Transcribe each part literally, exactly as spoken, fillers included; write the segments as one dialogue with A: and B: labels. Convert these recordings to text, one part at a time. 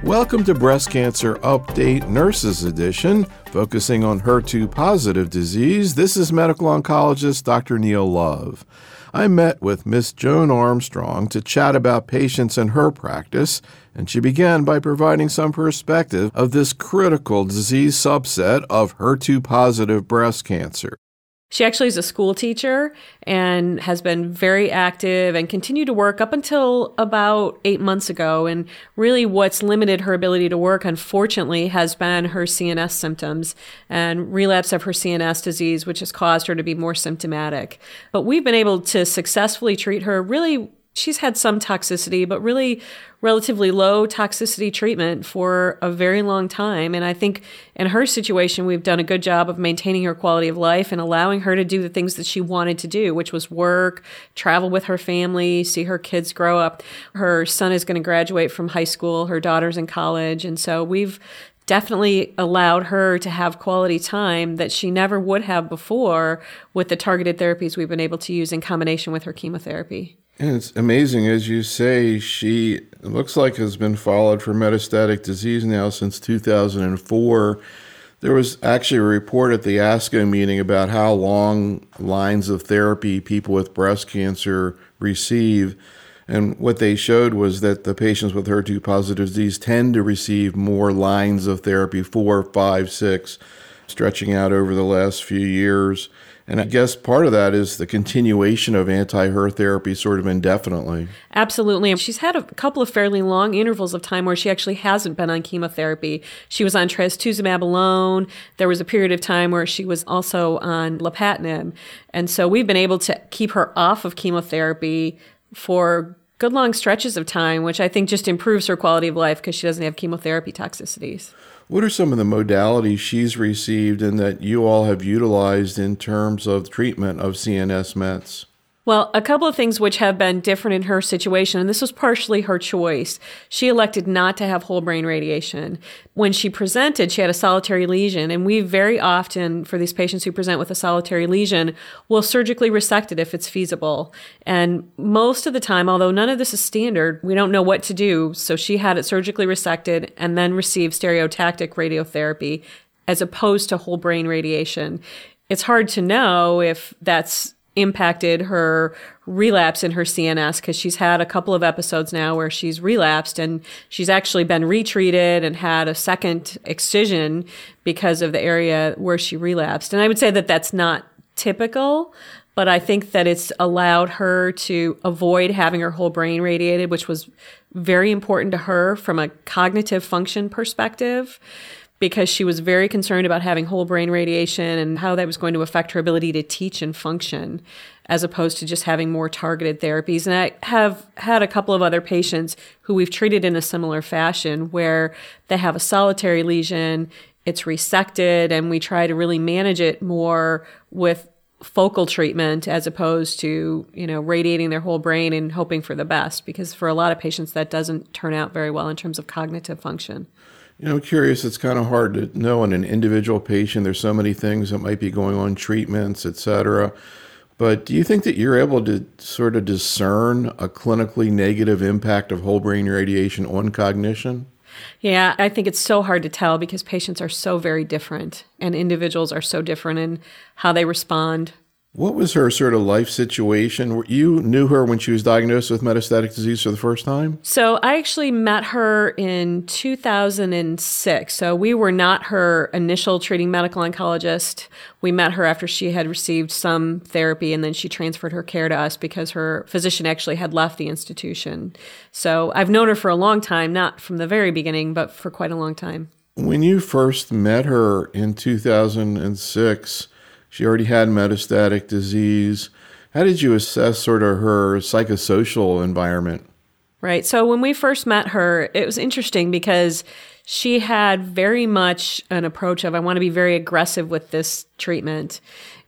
A: Welcome to Breast Cancer Update Nurses Edition, focusing on H E R two positive disease. This is medical oncologist Doctor Neil Love. I met with Miss Joan Armstrong to chat about patients in her practice, and she began by providing some perspective of this critical disease subset of H E R two positive breast cancer.
B: She actually is a school teacher and has been very active and continued to work up until about eight months ago. And really what's limited her ability to work, unfortunately, has been her C N S symptoms and relapse of her C N S disease, which has caused her to be more symptomatic. But we've been able to successfully treat her. Really, she's had some toxicity, but really relatively low toxicity treatment for a very long time. And I think in her situation, we've done a good job of maintaining her quality of life and allowing her to do the things that she wanted to do, which was work, travel with her family, see her kids grow up. Her son is going to graduate from high school. Her daughter's in college. And so we've definitely allowed her to have quality time that she never would have before with the targeted therapies we've been able to use in combination with her chemotherapy.
A: And it's amazing, as you say, she it looks like has been followed for metastatic disease now since two thousand four. There was actually a report at the ASCO meeting about how long lines of therapy people with breast cancer receive. And what they showed was that the patients with H E R two positive disease tend to receive more lines of therapy, four, five, six, stretching out over the last few years. And I guess part of that is the continuation of anti-H E R therapy sort of indefinitely.
B: Absolutely. She's had a couple of fairly long intervals of time where she actually hasn't been on chemotherapy. She was on trastuzumab alone. There was a period of time where she was also on lapatinib. And so we've been able to keep her off of chemotherapy for good long stretches of time, which I think just improves her quality of life because she doesn't have chemotherapy toxicities.
A: What are some of the modalities she's received and that you all have utilized in terms of treatment of C N S mets?
B: Well, a couple of things which have been different in her situation, and this was partially her choice. She elected not to have whole brain radiation. When she presented, she had a solitary lesion, and we very often, for these patients who present with a solitary lesion, will surgically resect it if it's feasible. And most of the time, although none of this is standard, we don't know what to do. So she had it surgically resected and then received stereotactic radiotherapy as opposed to whole brain radiation. It's hard to know if that's impacted her relapse in her C N S because she's had a couple of episodes now where she's relapsed and she's actually been retreated and had a second excision because of the area where she relapsed. And I would say that that's not typical, but I think that it's allowed her to avoid having her whole brain radiated, which was very important to her from a cognitive function perspective, because she was very concerned about having whole brain radiation and how that was going to affect her ability to teach and function, as opposed to just having more targeted therapies. And I have had a couple of other patients who we've treated in a similar fashion where they have a solitary lesion, it's resected, and we try to really manage it more with focal treatment as opposed to, you know, radiating their whole brain and hoping for the best, because for a lot of patients that doesn't turn out very well in terms of cognitive function.
A: You know, I'm curious, it's kind of hard to know in an individual patient. There's so many things that might be going on, treatments, et cetera. But do you think that you're able to sort of discern a clinically negative impact of whole brain radiation on cognition?
B: Yeah, I think it's so hard to tell because patients are so very different and individuals are so different in how they respond.
A: What was her sort of life situation? You knew her when she was diagnosed with metastatic disease for the first time?
B: So I actually met her in two thousand six. So we were not her initial treating medical oncologist. We met her after she had received some therapy, and then she transferred her care to us because her physician actually had left the institution. So I've known her for a long time, not from the very beginning, but for quite a long time.
A: When you first met her in two thousand six, she already had metastatic disease. How did you assess sort of her psychosocial environment?
B: Right. So when we first met her, it was interesting because she had very much an approach of, I want to be very aggressive with this treatment.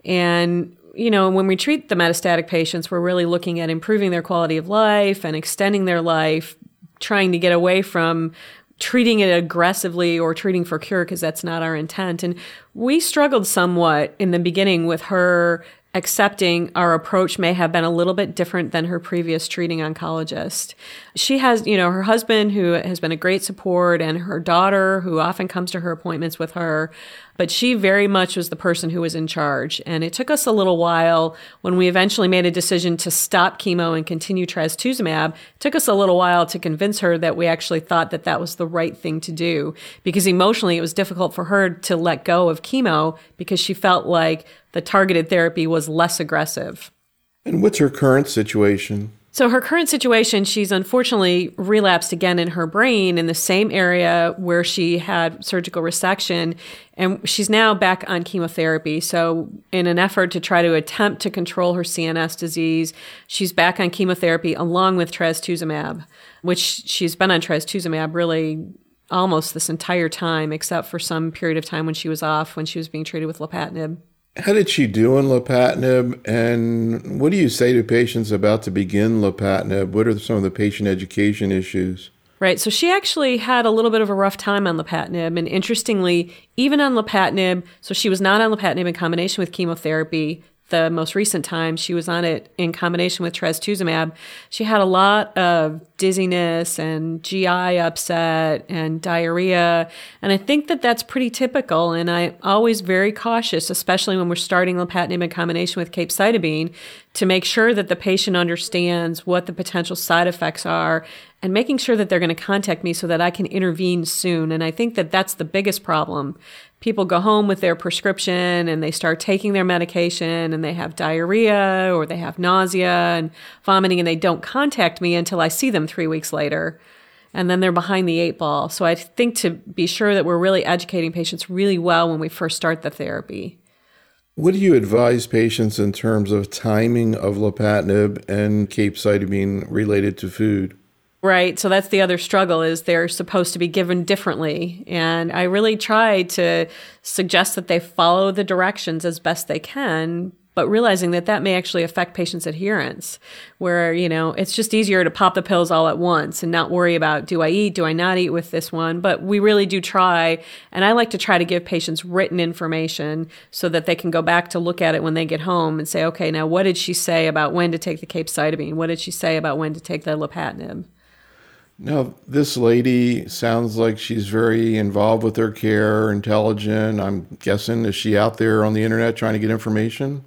B: And, you know, when we treat the metastatic patients, we're really looking at improving their quality of life and extending their life, trying to get away from treating it aggressively or treating for cure, because that's not our intent. And we struggled somewhat in the beginning with her accepting our approach may have been a little bit different than her previous treating oncologist. She has, you know, her husband who has been a great support and her daughter who often comes to her appointments with her, but she very much was the person who was in charge. And it took us a little while when we eventually made a decision to stop chemo and continue trastuzumab. It took us a little while to convince her that we actually thought that that was the right thing to do, because emotionally it was difficult for her to let go of chemo because she felt like the targeted therapy was less aggressive.
A: And what's her current situation?
B: So her current situation, she's unfortunately relapsed again in her brain in the same area where she had surgical resection, and she's now back on chemotherapy. So in an effort to try to attempt to control her C N S disease, she's back on chemotherapy along with trastuzumab, which she's been on trastuzumab really almost this entire time, except for some period of time when she was off, when she was being treated with lapatinib.
A: How did she do on lapatinib, and what do you say to patients about to begin lapatinib? What are some of the patient education issues?
B: Right. So she actually had a little bit of a rough time on lapatinib. And interestingly, even on lapatinib, so she was not on lapatinib in combination with chemotherapy. The most recent time she was on it in combination with trastuzumab, she had a lot of dizziness and G I upset and diarrhea. And I think that that's pretty typical. And I'm always very cautious, especially when we're starting lapatinib in combination with capecitabine, to make sure that the patient understands what the potential side effects are and making sure that they're going to contact me so that I can intervene soon. And I think that that's the biggest problem. People go home with their prescription and they start taking their medication and they have diarrhea or they have nausea and vomiting, and they don't contact me until I see them three weeks later. And then they're behind the eight ball. So I think to be sure that we're really educating patients really well when we first start the therapy.
A: What do you advise patients in terms of timing of lapatinib and capecitabine related to food?
B: Right. So that's the other struggle, is they're supposed to be given differently. And I really try to suggest that they follow the directions as best they can, but realizing that that may actually affect patients' adherence, where, you know, it's just easier to pop the pills all at once and not worry about, do I eat, do I not eat with this one? But we really do try. And I like to try to give patients written information so that they can go back to look at it when they get home and say, okay, now what did she say about when to take the capecitabine? What did she say about when to take the lapatinib?
A: Now, this lady sounds like she's very involved with her care, intelligent. I'm guessing, is she out there on the internet trying to get information?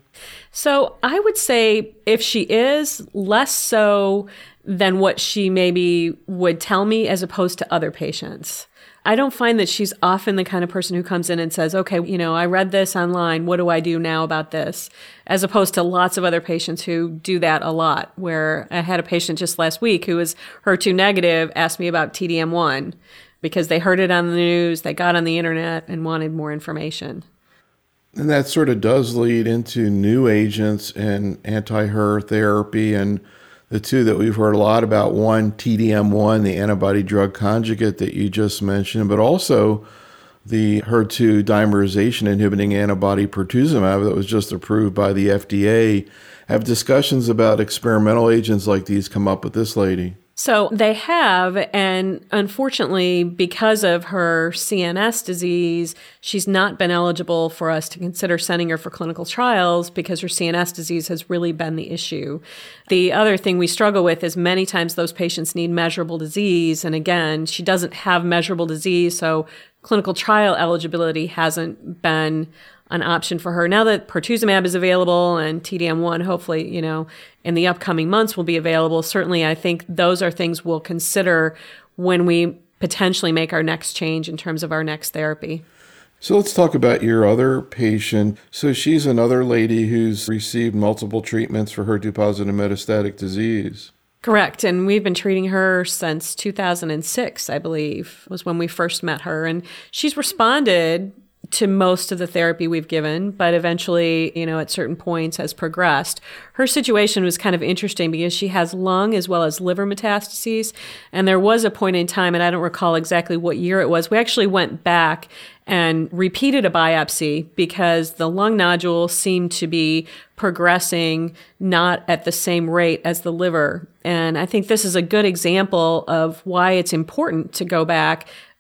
B: So I would say if she is, less so than what she maybe would tell me as opposed to other patients. I don't find that she's often the kind of person who comes in and says, okay, you know, I read this online. What do I do now about this? As opposed to lots of other patients who do that a lot, where I had a patient just last week who was H E R two negative, asked me about T D M one because they heard it on the news, they got on the internet and wanted more information.
A: And that sort of does lead into new agents and anti-H E R therapy, and the two that we've heard a lot about, one, T D M one, the antibody drug conjugate that you just mentioned, but also the H E R two dimerization inhibiting antibody pertuzumab that was just approved by the F D A. Have discussions about experimental agents like these come up with this lady?
B: So they have, and unfortunately, because of her C N S disease, she's not been eligible for us to consider sending her for clinical trials because her C N S disease has really been the issue. The other thing we struggle with is many times those patients need measurable disease, and again, she doesn't have measurable disease, so clinical trial eligibility hasn't been an option for her. Now that pertuzumab is available and T D M one, hopefully, you know, in the upcoming months will be available, certainly I think those are things we'll consider when we potentially make our next change in terms of our next therapy.
A: So let's talk about your other patient. So she's another lady who's received multiple treatments for H E R two positive metastatic disease.
B: Correct. And we've been treating her since two thousand six, I believe, was when we first met her. And she's responded to most of the therapy we've given, but eventually, you know, at certain points has progressed. Her situation was kind of interesting because she has lung as well as liver metastases. And there was a point in time, and I don't recall exactly what year it was, we actually went back and repeated a biopsy because the lung nodule seemed to be progressing not at the same rate as the liver. And I think this is a good example of why it's important to go back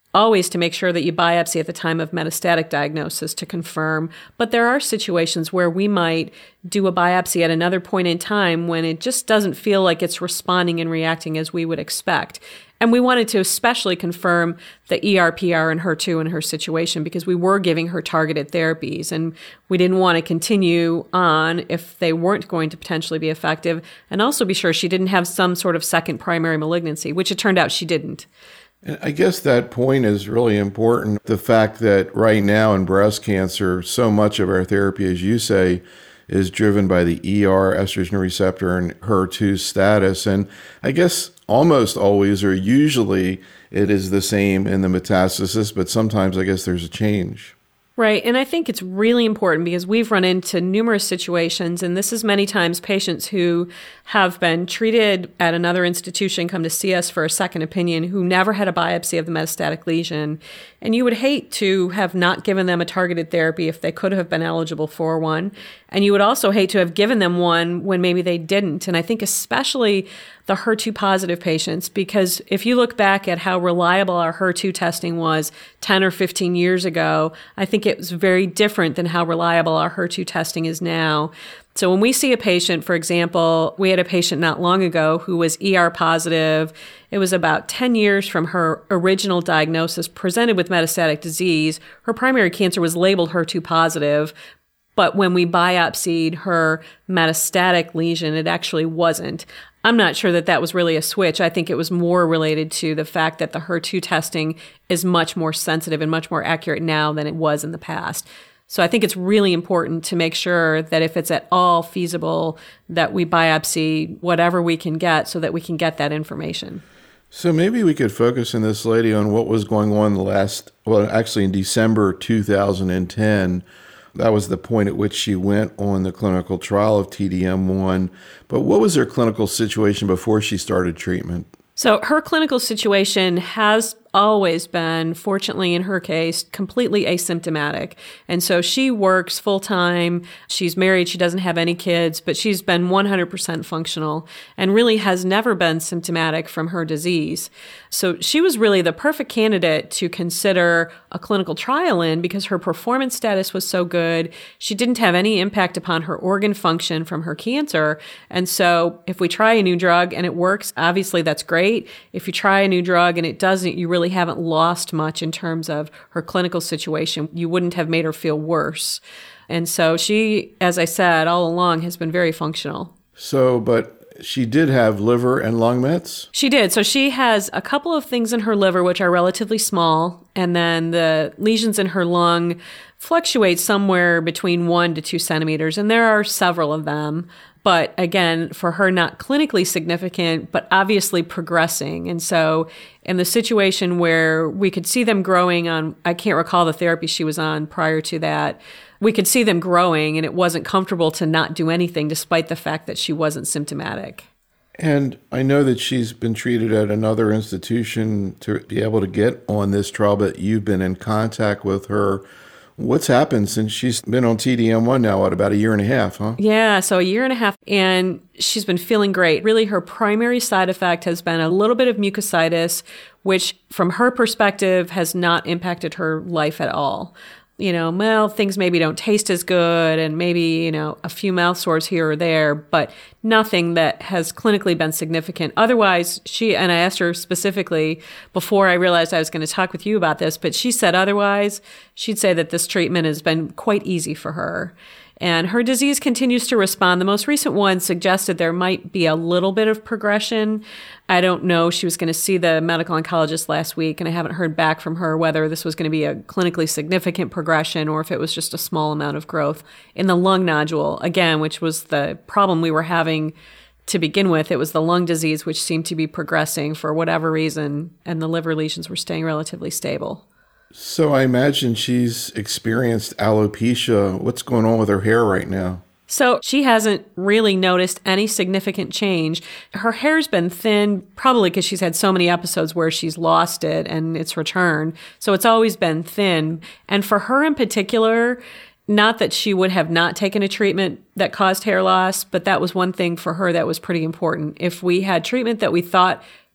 B: always to make sure that you biopsy at the time of metastatic diagnosis to confirm. But there are situations where we might do a biopsy at another point in time when it just doesn't feel like it's responding and reacting as we would expect. And we wanted to especially confirm the E R P R and H E R two in her situation because we were giving her targeted therapies and we didn't want to continue on if they weren't going to potentially be effective, and also be sure she didn't have some sort of second primary malignancy, which it turned out she didn't.
A: And I guess that point is really important. The fact that right now in breast cancer, so much of our therapy, as you say, is driven by the E R, estrogen receptor, and H E R two status. And I guess almost always or usually it is the same in the metastasis, but sometimes I guess there's a change.
B: Right. And I think it's really important because we've run into numerous situations, and this is many times patients who have been treated at another institution come to see us for a second opinion who never had a biopsy of the metastatic lesion. And you would hate to have not given them a targeted therapy if they could have been eligible for one. And you would also hate to have given them one when maybe they didn't. And I think especially the H E R two positive patients, because if you look back at how reliable our H E R two testing was ten or fifteen years ago, I think it was very different than how reliable our H E R two testing is now. So when we see a patient, for example, we had a patient not long ago who was E R positive. It was about ten years from her original diagnosis, presented with metastatic disease. Her primary cancer was labeled H E R two positive, but when we biopsied her metastatic lesion, it actually wasn't. I'm not sure that that was really a switch. I think it was more related to the fact that the H E R two testing is much more sensitive and much more accurate now than it was in the past. So I think it's really important to make sure that if it's at all feasible, that we biopsy whatever we can get so that we can get that information.
A: So maybe we could focus in this lady on what was going on the last, well, actually in December two thousand ten. That was the point at which she went on the clinical trial of T D M one. But what was her clinical situation before she started treatment?
B: So her clinical situation has always been, fortunately in her case, completely asymptomatic. And so she works full-time. She's married. She doesn't have any kids, but she's been one hundred percent functional and really has never been symptomatic from her disease. So she was really the perfect candidate to consider a clinical trial in because her performance status was so good. She didn't have any impact upon her organ function from her cancer. And so if we try a new drug and it works, obviously that's great. If you try a new drug and it doesn't, you really haven't lost much in terms of her clinical situation. You wouldn't have made her feel worse. And so she, as I said, all along has been very functional.
A: So, but she did have liver and lung mets?
B: She did. So she has a couple of things in her liver which are relatively small, and then the lesions in her lung fluctuate somewhere between one to two centimeters, and there are several of them. But again, for her, not clinically significant, but obviously progressing. And so in the situation where we could see them growing on, I can't recall the therapy she was on prior to that, we could see them growing and it wasn't comfortable to not do anything despite the fact that she wasn't symptomatic.
A: And I know that she's been treated at another institution to be able to get on this trial, but you've been in contact with her. What's happened since she's been on T D M one now, what, about a year and a half, huh?
B: Yeah, so a year and a half, and she's been feeling great. Really, her primary side effect has been a little bit of mucositis, which from her perspective has not impacted her life at all. You know, well, things maybe don't taste as good and maybe, you know, a few mouth sores here or there, but nothing that has clinically been significant. Otherwise, she, and I asked her specifically before I realized I was going to talk with you about this, but she said otherwise, she'd say that this treatment has been quite easy for her. And her disease continues to respond. The most recent one suggested there might be a little bit of progression. I don't know. She was going to see the medical oncologist last week, and I haven't heard back from her whether this was going to be a clinically significant progression or if it was just a small amount of growth in the lung nodule, again, which was the problem we were having to begin with. It was the lung disease, which seemed to be progressing for whatever reason, and the liver lesions were staying relatively stable.
A: So I imagine she's experienced alopecia. What's going on with her hair right now?
B: So she hasn't really noticed any significant change. Her hair's been thin, probably because she's had so many episodes where she's lost it and it's returned. So it's always been thin. And for her in particular, not that she would have not taken a treatment that caused hair loss, but that was one thing for her that was pretty important. If we had treatment that we thought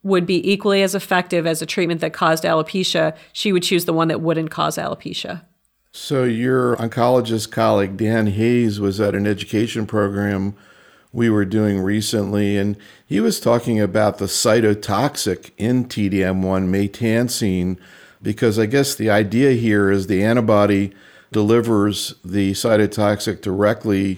B: would be equally as effective as a treatment that caused alopecia, she would choose the one that wouldn't cause alopecia.
A: So your oncologist colleague, Dan Hayes, was at an education program we were doing recently, and he was talking about the cytotoxic in T D M one, maytansine, because I guess the idea here is the antibody delivers the cytotoxic directly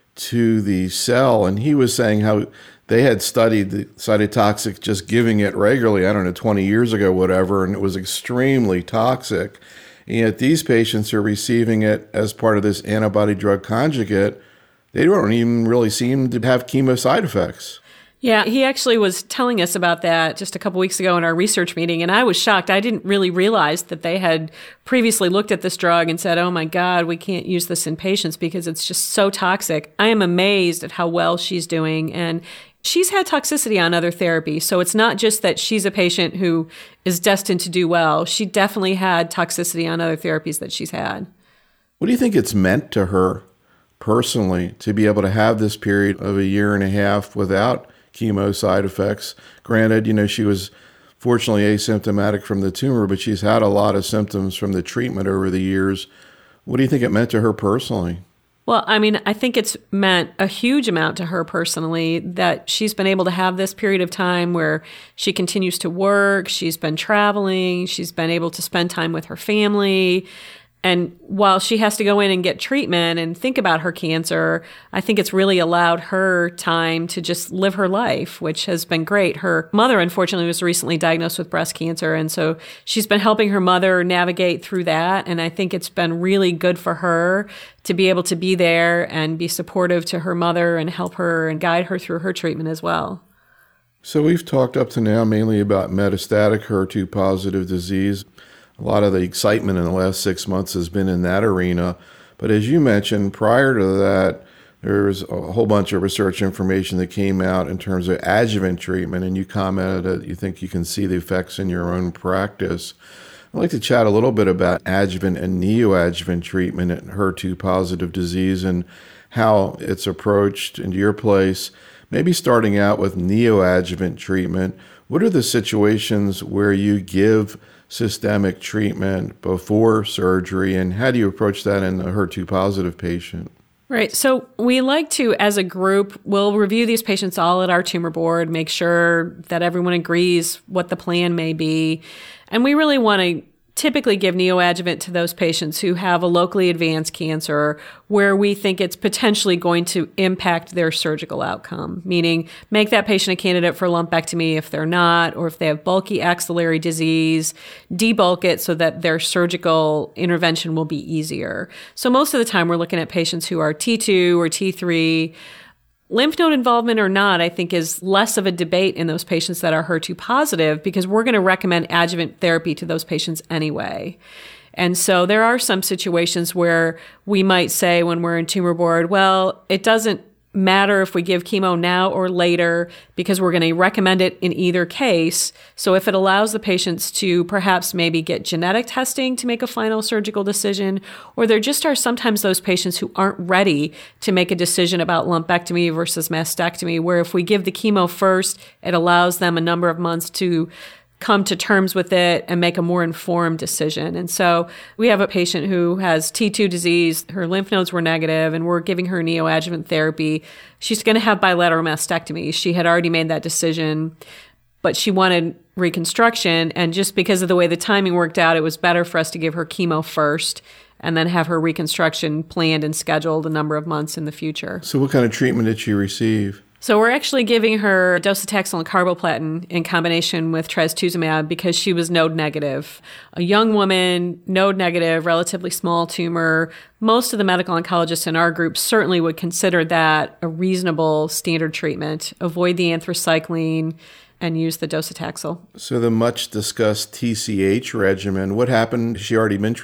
A: to the cell. And he was saying how they had studied the cytotoxic just giving it regularly, I don't know, twenty years ago, whatever, and it was extremely toxic. And yet these patients are receiving it as part of this antibody drug conjugate. They don't even really seem to have chemo side effects.
B: Yeah, he actually was telling us about that just a couple weeks ago in our research meeting, and I was shocked. I didn't really realize that they had previously looked at this drug and said, oh my God, we can't use this in patients because it's just so toxic. I am amazed at how well she's doing, and she's had toxicity on other therapies, so it's not just that she's a patient who is destined to do well. She definitely had toxicity on other therapies that she's had.
A: What do you think it's meant to her personally to be able to have this period of a year and a half without chemo side effects? Granted, you know, she was fortunately asymptomatic from the tumor, but she's had a lot of symptoms from the treatment over the years. What do you think it meant to her personally?
B: Well, I mean, I think it's meant a huge amount to her personally that she's been able to have this period of time where she continues to work, she's been traveling, she's been able to spend time with her family. And while she has to go in and get treatment and think about her cancer, I think it's really allowed her time to just live her life, which has been great. Her mother, unfortunately, was recently diagnosed with breast cancer. And so she's been helping her mother navigate through that. And I think it's been really good for her to be able to be there and be supportive to her mother and help her and guide her through her treatment as well.
A: So we've talked up to now mainly about metastatic H E R two positive disease. A lot of the excitement in the last six months has been in that arena. But as you mentioned, prior to that, there was a whole bunch of research information that came out in terms of adjuvant treatment, and you commented that you think you can see the effects in your own practice. I'd like to chat a little bit about adjuvant and neoadjuvant treatment in H E R two positive disease and how it's approached in your place. Maybe starting out with neoadjuvant treatment, what are the situations where you give systemic treatment before surgery, and how do you approach that in a H E R two positive patient?
B: Right. So we like to, as a group, we'll review these patients all at our tumor board, make sure that everyone agrees what the plan may be. And we really want to typically give neoadjuvant to those patients who have a locally advanced cancer where we think it's potentially going to impact their surgical outcome, meaning make that patient a candidate for lumpectomy if they're not, or if they have bulky axillary disease, debulk it so that their surgical intervention will be easier. So most of the time we're looking at patients who are T two or T three. Lymph node involvement or not, I think, is less of a debate in those patients that are H E R two positive because we're going to recommend adjuvant therapy to those patients anyway. And so there are some situations where we might say when we're in tumor board, well, it doesn't matter if we give chemo now or later because we're going to recommend it in either case. So if it allows the patients to perhaps maybe get genetic testing to make a final surgical decision, or there just are sometimes those patients who aren't ready to make a decision about lumpectomy versus mastectomy, where if we give the chemo first, it allows them a number of months to come to terms with it and make a more informed decision. And so we have a patient who has T two disease, her lymph nodes were negative, and we're giving her neoadjuvant therapy. She's going to have bilateral mastectomy. She had already made that decision, but she wanted reconstruction. And just because of the way the timing worked out, it was better for us to give her chemo first and then have her reconstruction planned and scheduled a number of months in the future.
A: So what kind of treatment did she receive?
B: So we're actually giving her docetaxel and carboplatin in combination with trastuzumab because she was node negative. A young woman, node negative, relatively small tumor. Most of the medical oncologists in our group certainly would consider that a reasonable standard treatment. Avoid the anthracycline and use the docetaxel.
A: So the much discussed T C H regimen, what happened? Has she already been treated?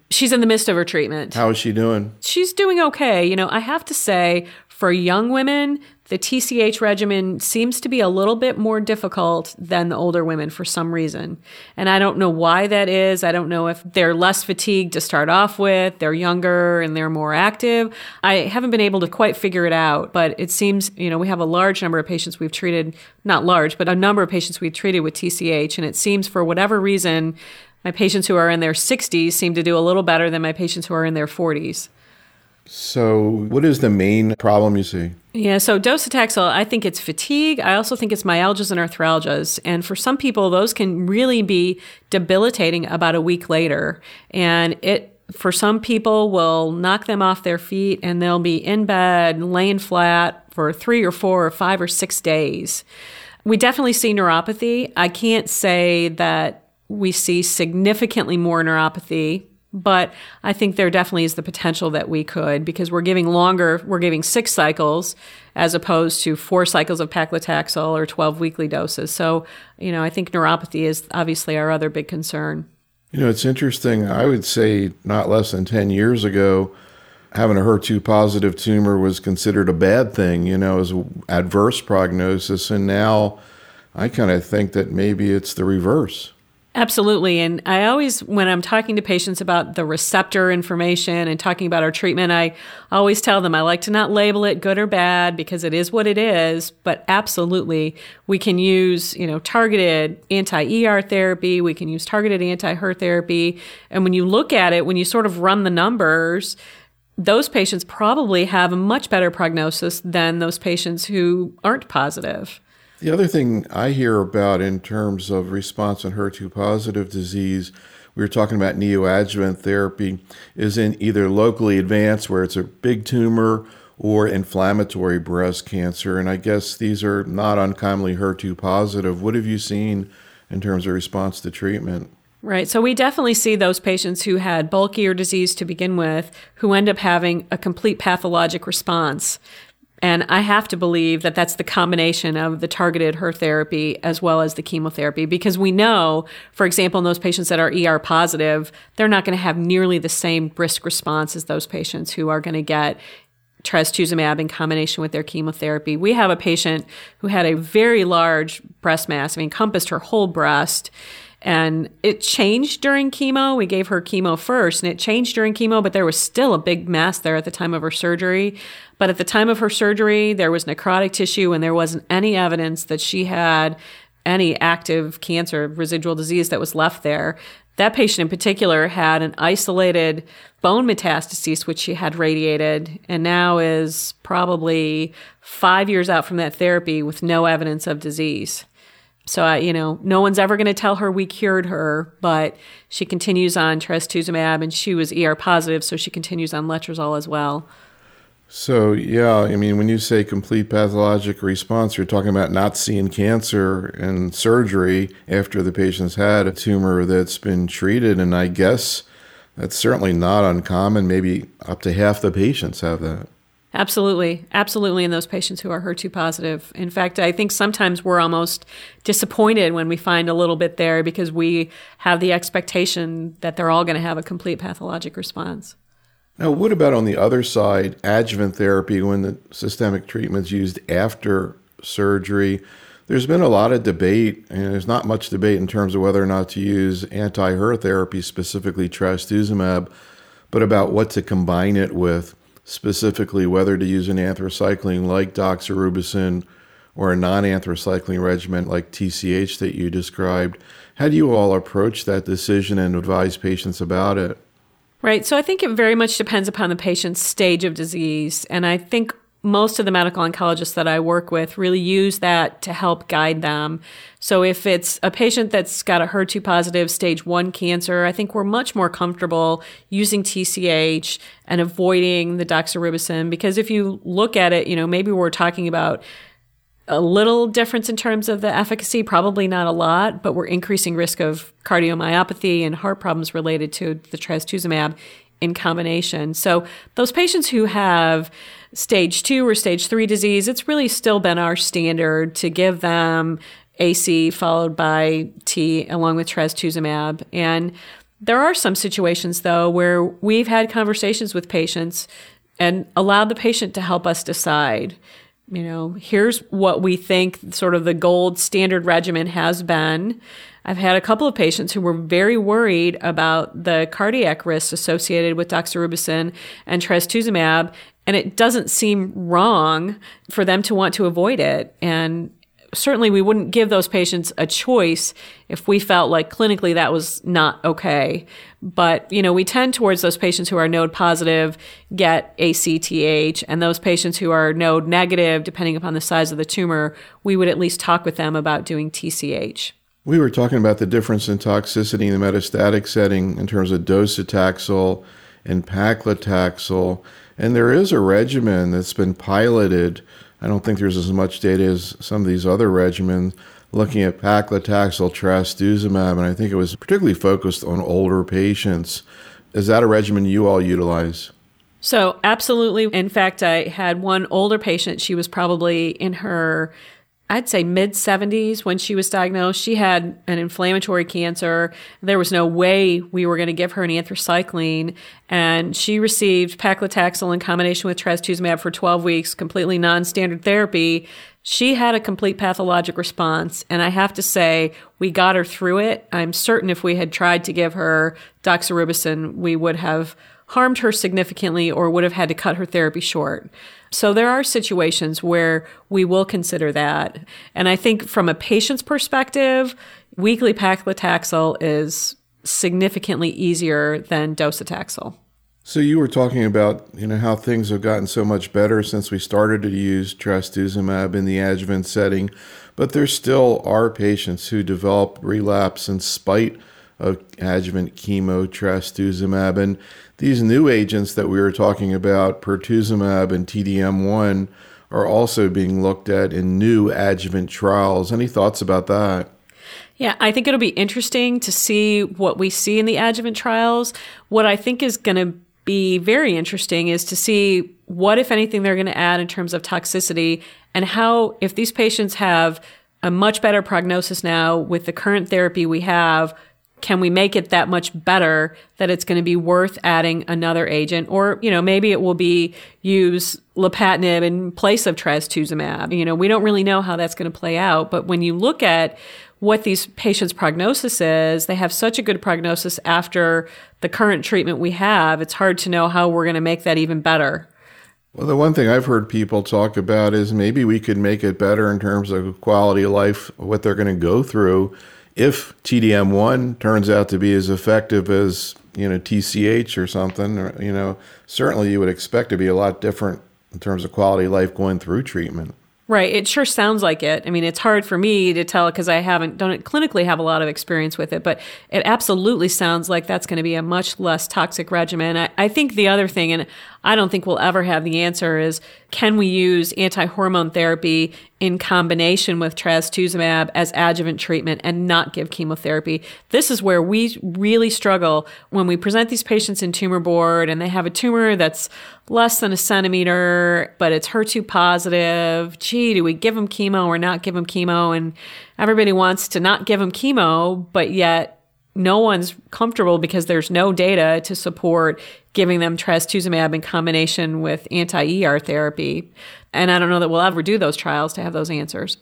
B: She's in the midst of her treatment.
A: How is she doing?
B: She's doing okay. You know, I have to say, for young women, the T C H regimen seems to be a little bit more difficult than the older women for some reason. And I don't know why that is. I don't know if they're less fatigued to start off with, they're younger and they're more active. I haven't been able to quite figure it out, but it seems, you know, we have a large number of patients we've treated, not large, but a number of patients we've treated with T C H. And it seems for whatever reason, my patients who are in their sixties seem to do a little better than my patients who are in their forties.
A: So what is the main problem you see?
B: Yeah, so docetaxel, I think it's fatigue. I also think it's myalgias and arthralgias. And for some people, those can really be debilitating about a week later. And it, for some people, will knock them off their feet and they'll be in bed, laying flat for three or four or five or six days. We definitely see neuropathy. I can't say that we see significantly more neuropathy, but I think there definitely is the potential that we could, because we're giving longer, we're giving six cycles as opposed to four cycles of paclitaxel or twelve weekly doses. So, you know, I think neuropathy is obviously our other big concern.
A: You know, it's interesting. I would say not less than ten years ago, having a H E R two positive tumor was considered a bad thing, you know, as an adverse prognosis. And now I kind of think that maybe it's the reverse.
B: Absolutely. And I always, when I'm talking to patients about the receptor information and talking about our treatment, I always tell them I like to not label it good or bad because it is what it is. But absolutely, we can use, you know, targeted anti-E R therapy. We can use targeted anti-H E R therapy. And when you look at it, when you sort of run the numbers, those patients probably have a much better prognosis than those patients who aren't positive.
A: The other thing I hear about in terms of response in H E R two positive disease, we were talking about neoadjuvant therapy, is in either locally advanced, where it's a big tumor, or inflammatory breast cancer. And I guess these are not uncommonly H E R two positive. What have you seen in terms of response to treatment?
B: Right. So we definitely see those patients who had bulkier disease to begin with, who end up having a complete pathologic response. And I have to believe that that's the combination of the targeted H E R therapy as well as the chemotherapy, because we know, for example, in those patients that are E R positive, they're not going to have nearly the same brisk response as those patients who are going to get trastuzumab in combination with their chemotherapy. We have a patient who had a very large breast mass, I mean, encompassed her whole breast. And it changed during chemo. We gave her chemo first, and it changed during chemo, but there was still a big mass there at the time of her surgery. But at the time of her surgery, there was necrotic tissue, and there wasn't any evidence that she had any active cancer, residual disease that was left there. That patient in particular had an isolated bone metastasis, which she had radiated, and now is probably five years out from that therapy with no evidence of disease. So, I, you know, no one's ever going to tell her we cured her, but she continues on trastuzumab, and she was E R positive, so she continues on letrozole as well.
A: So, yeah, I mean, when you say complete pathologic response, you're talking about not seeing cancer and surgery after the patient's had a tumor that's been treated. And I guess that's certainly not uncommon. Maybe up to half the patients have that.
B: Absolutely. Absolutely in those patients who are H E R two positive. In fact, I think sometimes we're almost disappointed when we find a little bit there because we have the expectation that they're all going to have a complete pathologic response.
A: Now, what about on the other side, adjuvant therapy, when the systemic treatment's used after surgery? There's been a lot of debate, and there's not much debate in terms of whether or not to use anti-H E R therapy, specifically trastuzumab, but about what to combine it with, specifically whether to use an anthracycline like doxorubicin or a non-anthracycline regimen like T C H that you described. How do you all approach that decision and advise patients about it?
B: Right. So I think it very much depends upon the patient's stage of disease. And I think most of the medical oncologists that I work with really use that to help guide them. So if it's a patient that's got a H E R two positive stage one cancer, I think we're much more comfortable using T C H and avoiding the doxorubicin, because if you look at it, you know, maybe we're talking about a little difference in terms of the efficacy, probably not a lot, but we're increasing risk of cardiomyopathy and heart problems related to the trastuzumab in combination. So those patients who have stage two or stage three disease, it's really still been our standard to give them A C followed by T along with trastuzumab. And There are some situations, though, where we've had conversations with patients and allowed the patient to help us decide, you know, here's what we think sort of the gold standard regimen has been. I've had a couple of patients who were very worried about the cardiac risks associated with doxorubicin and trastuzumab, and it doesn't seem wrong for them to want to avoid it. And certainly we wouldn't give those patients a choice if we felt like clinically that was not okay. But, you know, we tend towards those patients who are node positive, get A C T H, and those patients who are node negative, depending upon the size of the tumor, we would at least talk with them about doing T C H.
A: We were talking about the difference in toxicity in the metastatic setting in terms of docetaxel and paclitaxel, and there is a regimen that's been piloted. I don't think there's as much data as some of these other regimens looking at paclitaxel, trastuzumab, and I think it was particularly focused on older patients. Is that a regimen you all utilize?
B: So absolutely. In fact, I had one older patient. She was probably in her, I'd say mid seventies when she was diagnosed. She had an inflammatory cancer. There was no way we were going to give her an anthracycline. And she received paclitaxel in combination with trastuzumab for twelve weeks, completely non-standard therapy. She had a complete pathologic response. And I have to say, we got her through it. I'm certain if we had tried to give her doxorubicin, we would have harmed her significantly or would have had to cut her therapy short. So there are situations where we will consider that. And I think from a patient's perspective, weekly paclitaxel is significantly easier than docetaxel.
A: So you were talking about, you know, how things have gotten so much better since we started to use trastuzumab in the adjuvant setting, but there still are patients who develop relapse in spite of adjuvant chemo trastuzumab. And these new agents that we were talking about, pertuzumab and T D M one, are also being looked at in new adjuvant trials. Any thoughts about that?
B: Yeah, I think it'll be interesting to see what we see in the adjuvant trials. What I think is going to be very interesting is to see what, if anything, they're going to add in terms of toxicity and how, if these patients have a much better prognosis now with the current therapy we have, can we make it that much better that it's going to be worth adding another agent? Or, you know, maybe it will be use lapatinib in place of trastuzumab. You know, we don't really know how that's going to play out. But when you look at what these patients' prognosis is, they have such a good prognosis after the current treatment we have, it's hard to know how we're going to make that even better.
A: Well, the one thing I've heard people talk about is maybe we could make it better in terms of quality of life, what they're going to go through. If T D M one turns out to be as effective as, you know, T C H or something, or, you know, certainly you would expect to be a lot different in terms of quality of life going through treatment.
B: Right. It sure sounds like it. I mean, it's hard for me to tell because I haven't don't clinically have a lot of experience with it, but it absolutely sounds like that's going to be a much less toxic regimen. I, I think the other thing, and I don't think we'll ever have the answer, is can we use anti-hormone therapy in combination with trastuzumab as adjuvant treatment and not give chemotherapy? This is where we really struggle when we present these patients in tumor board and they have a tumor that's less than a centimeter, but it's H E R two positive. Gee, do we give them chemo or not give them chemo? And everybody wants to not give them chemo, but yet no one's comfortable because there's no data to support giving them trastuzumab in combination with anti-E R therapy. And I don't know that we'll ever do those trials to have those answers.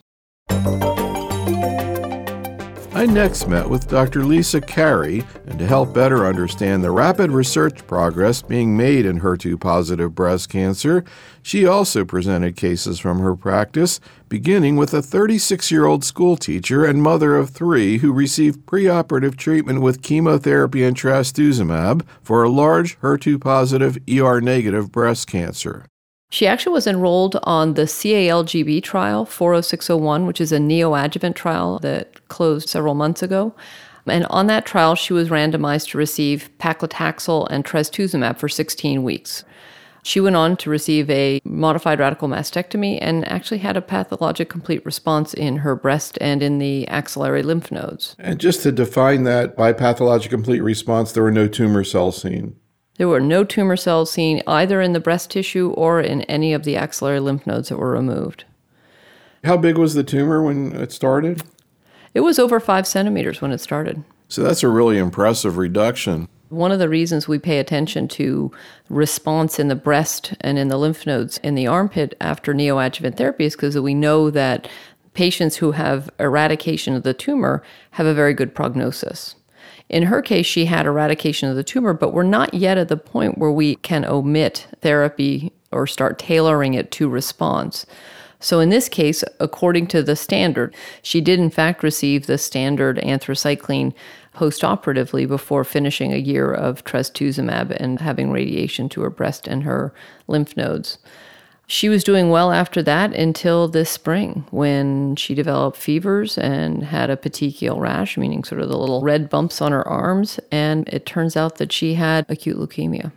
A: I next met with Doctor Lisa Carey, and to help better understand the rapid research progress being made in H E R two positive breast cancer, she also presented cases from her practice, beginning with a thirty-six-year-old school teacher and mother of three who received preoperative treatment with chemotherapy and trastuzumab for a large H E R two positive E R negative breast cancer.
C: She actually was enrolled on the C A L G B trial four oh six oh one, which is a neoadjuvant trial that closed several months ago. And on that trial, she was randomized to receive paclitaxel and trastuzumab for sixteen weeks. She went on to receive a modified radical mastectomy and actually had a pathologic complete response in her breast and in the axillary lymph nodes.
A: And just to define that, by pathologic complete response, there were no tumor cells seen.
C: There were no tumor cells seen either in the breast tissue or in any of the axillary lymph nodes that were removed.
A: How big was the tumor when it started?
C: It was over five centimeters when it started.
A: So that's a really impressive reduction.
C: One of the reasons we pay attention to response in the breast and in the lymph nodes in the armpit after neoadjuvant therapy is because we know that patients who have eradication of the tumor have a very good prognosis. In her case, she had eradication of the tumor, but we're not yet at the point where we can omit therapy or start tailoring it to response. So in this case, according to the standard, she did in fact receive the standard anthracycline postoperatively before finishing a year of trastuzumab and having radiation to her breast and her lymph nodes. She was doing well after that until this spring when she developed fevers and had a petechial rash, meaning sort of the little red bumps on her arms, and it turns out that she had acute leukemia.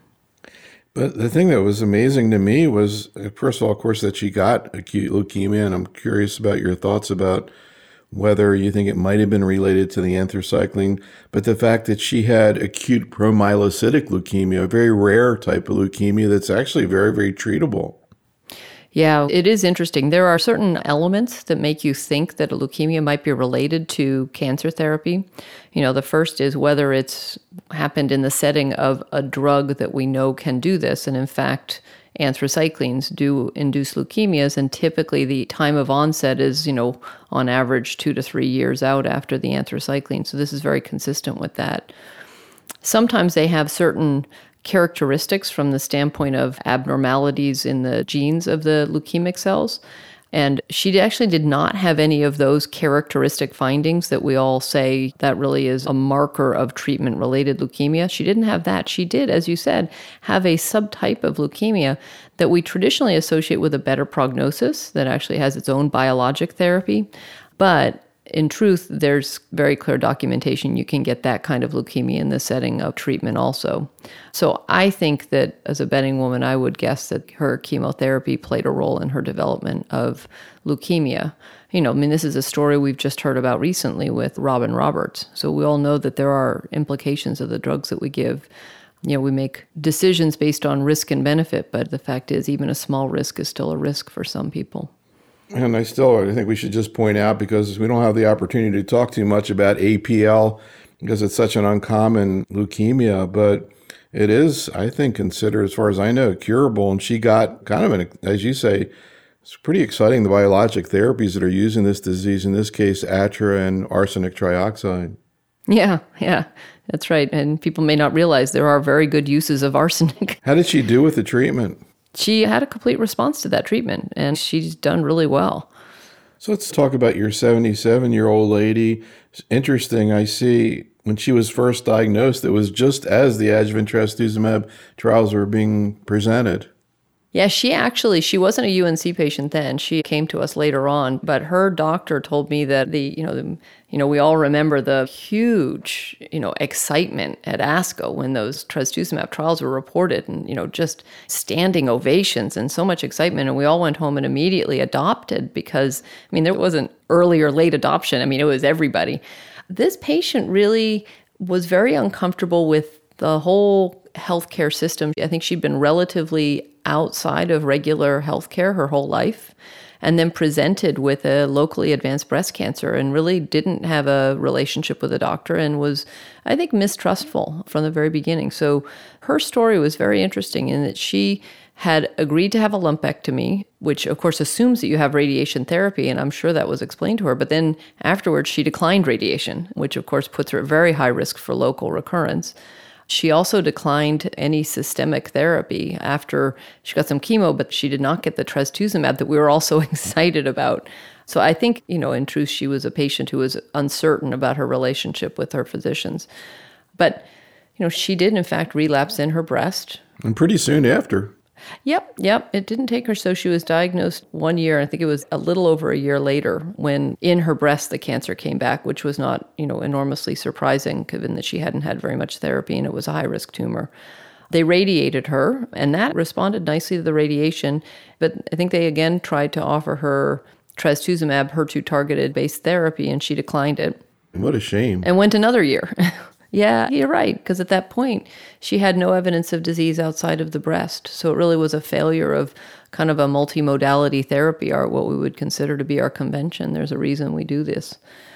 A: But the thing that was amazing to me was, first of all, of course, that she got acute leukemia, and I'm curious about your thoughts about whether you think it might have been related to the anthracycline, but the fact that she had acute promyelocytic leukemia, a very rare type of leukemia that's actually very, very treatable.
C: Yeah, it is interesting. There are certain elements that make you think that a leukemia might be related to cancer therapy. You know, the first is whether it's happened in the setting of a drug that we know can do this. And in fact, anthracyclines do induce leukemias, and typically the time of onset is, you know, on average two to three years out after the anthracycline. So this is very consistent with that. Sometimes they have certain characteristics from the standpoint of abnormalities in the genes of the leukemic cells. And she actually did not have any of those characteristic findings that we all say that really is a marker of treatment-related leukemia. She didn't have that. She did, as you said, have a subtype of leukemia that we traditionally associate with a better prognosis that actually has its own biologic therapy. But in truth, there's very clear documentation you can get that kind of leukemia in the setting of treatment also. So I think that as a betting woman, I would guess that her chemotherapy played a role in her development of leukemia. You know, I mean, this is a story we've just heard about recently with Robin Roberts. So we all know that there are implications of the drugs that we give. You know, we make decisions based on risk and benefit, but the fact is even a small risk is still a risk for some people.
A: And I still, I think we should just point out, because we don't have the opportunity to talk too much about A P L because it's such an uncommon leukemia, but it is, I think, considered, as far as I know, curable. And she got kind of an, as you say, it's pretty exciting, the biologic therapies that are used in this disease, in this case, Atra and arsenic trioxide.
C: Yeah, yeah, that's right. And people may not realize there are very good uses of arsenic.
A: How did she do with the treatment?
C: She had a complete response to that treatment, and she's done really well.
A: So let's talk about your seventy-seven-year-old lady. It's interesting, I see when she was first diagnosed, it was just as the adjuvant trastuzumab trials were being presented.
C: Yeah, she actually, she wasn't a U N C patient then. She came to us later on, but her doctor told me that the, you know, the, you know, we all remember the huge, you know, excitement at ASCO when those trastuzumab trials were reported, and, you know, just standing ovations and so much excitement. And we all went home and immediately adopted because, I mean, there wasn't early or late adoption. I mean, it was everybody. This patient really was very uncomfortable with the whole healthcare system. I think she'd been relatively outside of regular healthcare her whole life, and then presented with a locally advanced breast cancer and really didn't have a relationship with a doctor and was, I think, mistrustful from the very beginning. So her story was very interesting in that she had agreed to have a lumpectomy, which of course assumes that you have radiation therapy, and I'm sure that was explained to her. But then afterwards, she declined radiation, which of course puts her at very high risk for local recurrence. She also declined any systemic therapy after she got some chemo, but she did not get the trastuzumab that we were all so excited about. So I think, you know, in truth, she was a patient who was uncertain about her relationship with her physicians. But, you know, she did, in fact, relapse in her breast.
A: And pretty soon after.
C: Yep, yep. It didn't take her. So she was diagnosed one year, I think it was a little over a year later, when in her breast the cancer came back, which was not, you know, enormously surprising given that she hadn't had very much therapy and it was a high-risk tumor. They radiated her, and that responded nicely to the radiation. But I think they again tried to offer her trastuzumab, H E R two targeted based therapy, and she declined it.
A: What a shame.
C: And went another year. Yeah, you're right, because at that point, she had no evidence of disease outside of the breast. So it really was a failure of kind of a multimodality therapy, or what we would consider to be our convention. There's a reason we do this.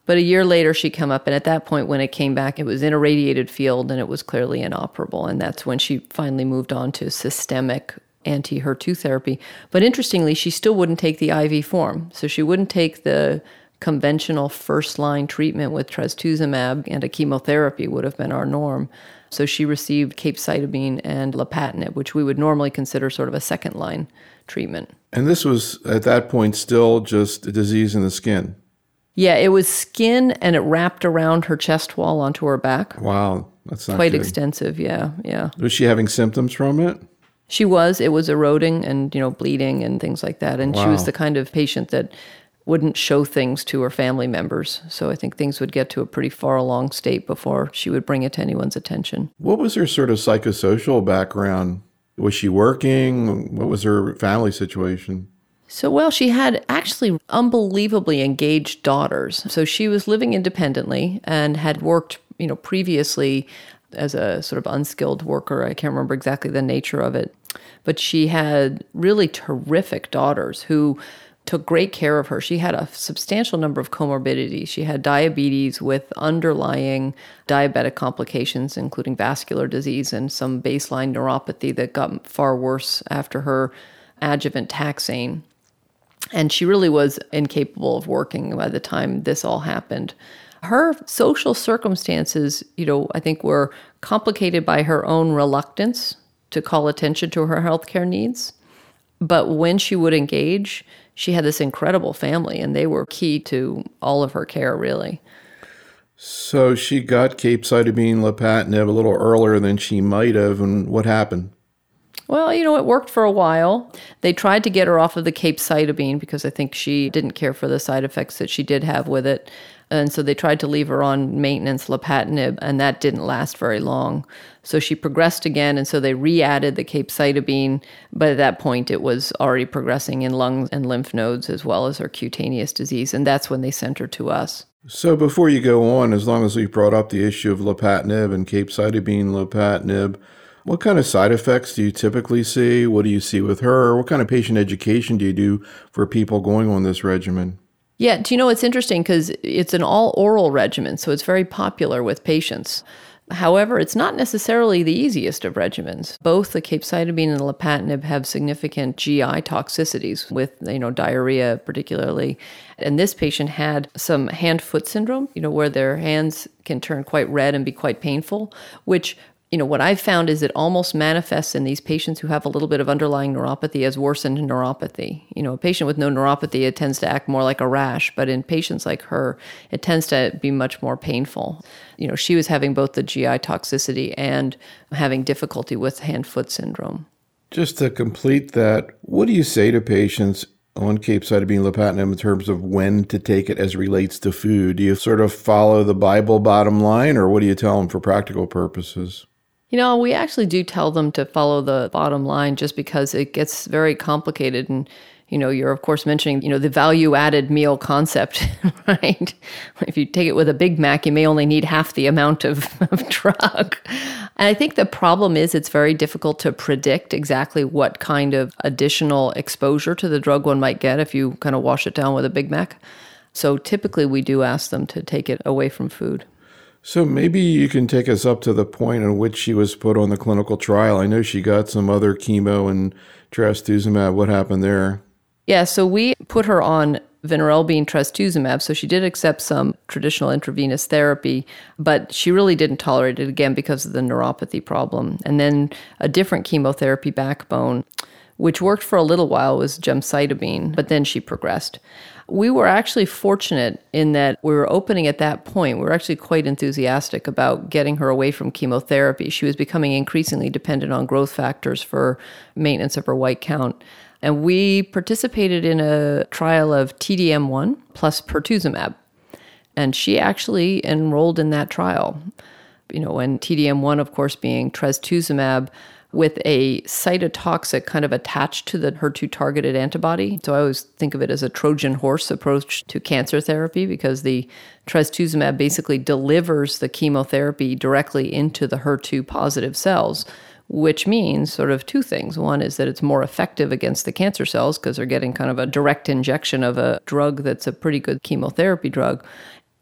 C: But a year later, she came up, and at that point, when it came back, it was in a radiated field, and it was clearly inoperable. And that's when she finally moved on to systemic anti-H E R two therapy. But interestingly, she still wouldn't take the I V form. So she wouldn't take the conventional first-line treatment with trastuzumab, and a chemotherapy would have been our norm. So she received capecitabine and lapatinib, which we would normally consider sort of a second-line treatment.
A: And this was, at that point, still just a disease in the skin.
C: Yeah, it was skin, and it wrapped around her chest wall onto her back.
A: Wow, that's not
C: Quite
A: good.
C: extensive, yeah, yeah.
A: Was she having symptoms from it?
C: She was. It was eroding and, you know, bleeding and things like that. And
A: Wow.
C: she was the kind of patient that wouldn't show things to her family members. So I think things would get to a pretty far along state before she would bring it to anyone's attention.
A: What was her sort of psychosocial background? Was she working? What was her family situation?
C: So, well, she had actually unbelievably engaged daughters. So she was living independently and had worked, you know, previously as a sort of unskilled worker. I can't remember exactly the nature of it. But she had really terrific daughters who took great care of her. She had a substantial number of comorbidities. She had diabetes with underlying diabetic complications, including vascular disease and some baseline neuropathy that got far worse after her adjuvant taxane. And she really was incapable of working by the time this all happened. Her social circumstances, you know, I think were complicated by her own reluctance to call attention to her healthcare needs. But when she would engage, she had this incredible family, and they were key to all of her care, really.
A: So she got capecitabine, lapatinib a little earlier than she might have, and what happened?
C: Well, you know, it worked for a while. They tried to get her off of the capecitabine because I think she didn't care for the side effects that she did have with it. And so they tried to leave her on maintenance lapatinib, and that didn't last very long. So she progressed again, and so they re-added the capecitabine, but at that point it was already progressing in lungs and lymph nodes as well as her cutaneous disease, and that's when they sent her to us.
A: So before you go on, as long as we brought up the issue of lapatinib and capecitabine, lapatinib, what kind of side effects do you typically see? What do you see with her? What kind of patient education do you do for people going on this regimen?
C: Yeah, do you know, it's interesting because it's an all-oral regimen, so it's very popular with patients. However, it's not necessarily the easiest of regimens. Both the capecitabine and the lapatinib have significant G I toxicities with, you know, diarrhea particularly. And this patient had some hand-foot syndrome, you know, where their hands can turn quite red and be quite painful, which, you know, what I've found is it almost manifests in these patients who have a little bit of underlying neuropathy as worsened neuropathy. You know, a patient with no neuropathy, it tends to act more like a rash, but in patients like her, it tends to be much more painful. You know, she was having both the G I toxicity and having difficulty with hand-foot syndrome.
A: Just to complete that, what do you say to patients on capecitabine, lapatinib in terms of when to take it as relates to food? Do you sort of follow the Bible bottom line, or what do you tell them for practical purposes?
C: You know, we actually do tell them to follow the bottom line just because it gets very complicated. And, you know, you're, of course, mentioning, you know, the value-added meal concept, right? If you take it with a Big Mac, you may only need half the amount of, of drug. And I think the problem is it's very difficult to predict exactly what kind of additional exposure to the drug one might get if you kind of wash it down with a Big Mac. So typically we do ask them to take it away from food.
A: So maybe you can take us up to the point in which she was put on the clinical trial. I know she got some other chemo and trastuzumab. What happened there?
C: Yeah, so we put her on vinorelbine trastuzumab, so she did accept some traditional intravenous therapy, but she really didn't tolerate it, again, because of the neuropathy problem. And then a different chemotherapy backbone, which worked for a little while, was gemcitabine, but then she progressed. We were actually fortunate in that we were opening at that point. We were actually quite enthusiastic about getting her away from chemotherapy. She was becoming increasingly dependent on growth factors for maintenance of her white count. And we participated in a trial of T D M one plus pertuzumab. And she actually enrolled in that trial. You know, and T D M one, of course, being trastuzumab with a cytotoxic kind of attached to the H E R two targeted antibody. So I always think of it as a Trojan horse approach to cancer therapy because the trastuzumab basically delivers the chemotherapy directly into the H E R two positive cells, which means sort of two things. One is that it's more effective against the cancer cells because they're getting kind of a direct injection of a drug that's a pretty good chemotherapy drug.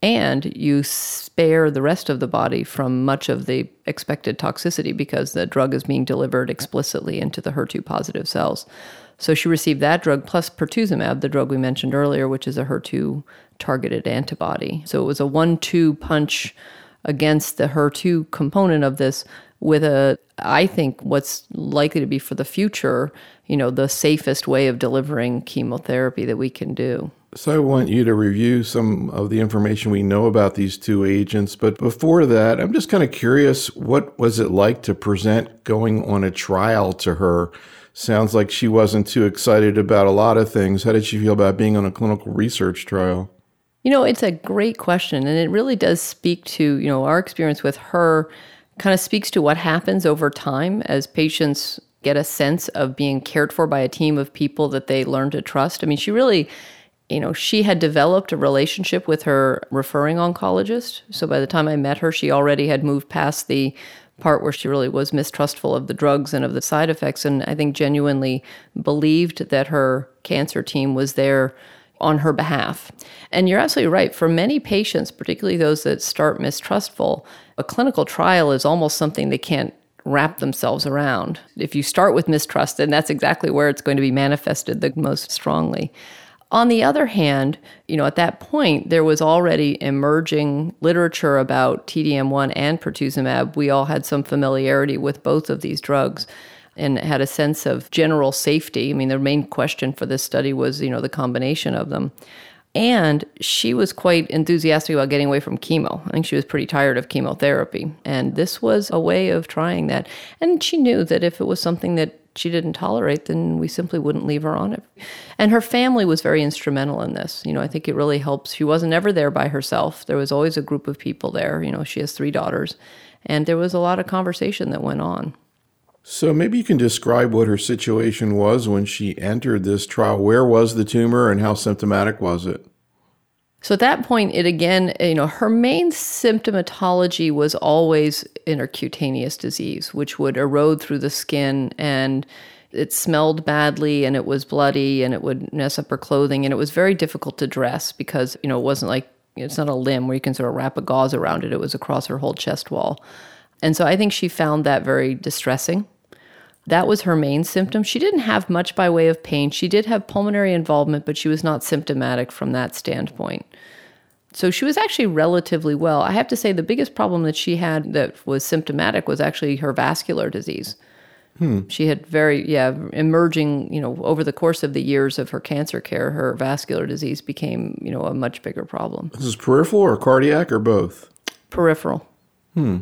C: And you spare the rest of the body from much of the expected toxicity because the drug is being delivered explicitly into the H E R two positive cells. So she received that drug plus pertuzumab, the drug we mentioned earlier, which is a H E R two targeted antibody. So it was a one two punch against the H E R two component of this with a, I think, what's likely to be for the future, you know, the safest way of delivering chemotherapy that we can do.
A: So I want you to review some of the information we know about these two agents. But before that, I'm just kind of curious, what was it like to present going on a trial to her? Sounds like she wasn't too excited about a lot of things. How did she feel about being on a clinical research trial?
C: You know, it's a great question. And it really does speak to, you know, our experience with her kind of speaks to what happens over time as patients get a sense of being cared for by a team of people that they learn to trust. I mean, she really... You know, she had developed a relationship with her referring oncologist. So by the time I met her, she already had moved past the part where she really was mistrustful of the drugs and of the side effects. And I think genuinely believed that her cancer team was there on her behalf. And you're absolutely right. For many patients, particularly those that start mistrustful, a clinical trial is almost something they can't wrap themselves around. If you start with mistrust, then that's exactly where it's going to be manifested the most strongly. On the other hand, you know, at that point, there was already emerging literature about T D M one and pertuzumab. We all had some familiarity with both of these drugs and had a sense of general safety. I mean, the main question for this study was, you know, the combination of them. And she was quite enthusiastic about getting away from chemo. I think she was pretty tired of chemotherapy. And this was a way of trying that. And she knew that if it was something that she didn't tolerate, then we simply wouldn't leave her on it. And her family was very instrumental in this. You know, I think it really helps. She wasn't ever there by herself. There was always a group of people there. You know, she has three daughters. And there was a lot of conversation that went on.
A: So maybe you can describe what her situation was when she entered this trial. Where was the tumor and how symptomatic was it?
C: So at that point, it again, you know, her main symptomatology was always intercutaneous disease, which would erode through the skin, and it smelled badly and it was bloody and it would mess up her clothing, and it was very difficult to dress because, you know, it wasn't like, it's not a limb where you can sort of wrap a gauze around it. It was across her whole chest wall. And so I think she found that very distressing. That was her main symptom. She didn't have much by way of pain. She did have pulmonary involvement, but she was not symptomatic from that standpoint. So she was actually relatively well. I have to say the biggest problem that she had that was symptomatic was actually her vascular disease. Hmm. She had very, yeah, emerging, you know, over the course of the years of her cancer care, her vascular disease became, you know, a much bigger problem.
A: This is peripheral or cardiac or both?
C: Peripheral.
A: Hmm.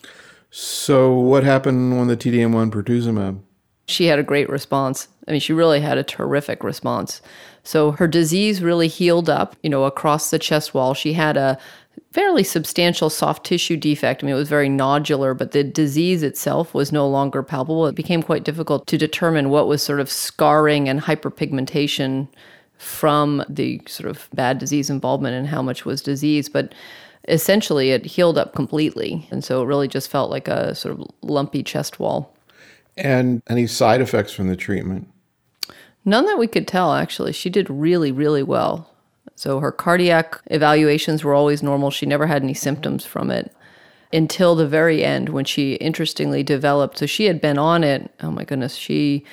A: So what happened on the T D M one pertuzumab?
C: She had a great response. I mean, she really had a terrific response. So her disease really healed up, you know, across the chest wall. She had a fairly substantial soft tissue defect. I mean, it was very nodular, but the disease itself was no longer palpable. It became quite difficult to determine what was sort of scarring and hyperpigmentation from the sort of bad disease involvement and how much was disease. But essentially, it healed up completely. And so it really just felt like a sort of lumpy chest wall.
A: And any side effects from the treatment?
C: None that we could tell, actually. She did really, really well. So her cardiac evaluations were always normal. She never had any symptoms from it until the very end when she interestingly developed. So she had been on it. Oh my goodness. She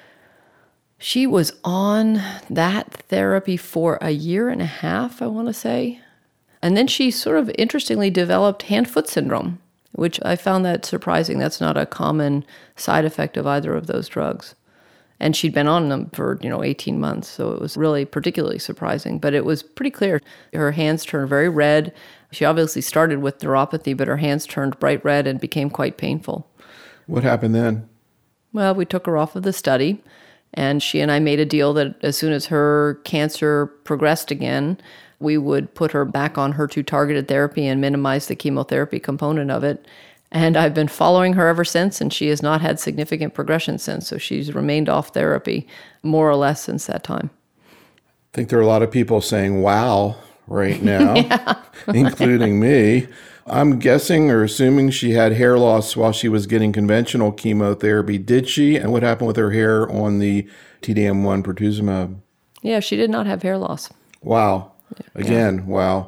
C: she was on that therapy for a year and a half, I want to say. And then she sort of interestingly developed hand-foot syndrome, which I found that surprising. That's not a common side effect of either of those drugs. And she'd been on them for, you know, eighteen months, so it was really particularly surprising. But it was pretty clear. Her hands turned very red. She obviously started with neuropathy, but her hands turned bright red and became quite painful.
A: What happened then?
C: Well, we took her off of the study, and she and I made a deal that as soon as her cancer progressed again, we would put her back on H E R two targeted therapy and minimize the chemotherapy component of it. And I've been following her ever since, and she has not had significant progression since. So she's remained off therapy more or less since that time.
A: I think there are a lot of people saying, wow, right now, yeah. including me. I'm guessing or assuming she had hair loss while she was getting conventional chemotherapy. Did she? And what happened with her hair on the T D M one pertuzumab?
C: Yeah, she did not have hair loss.
A: Wow. Again, yeah. wow.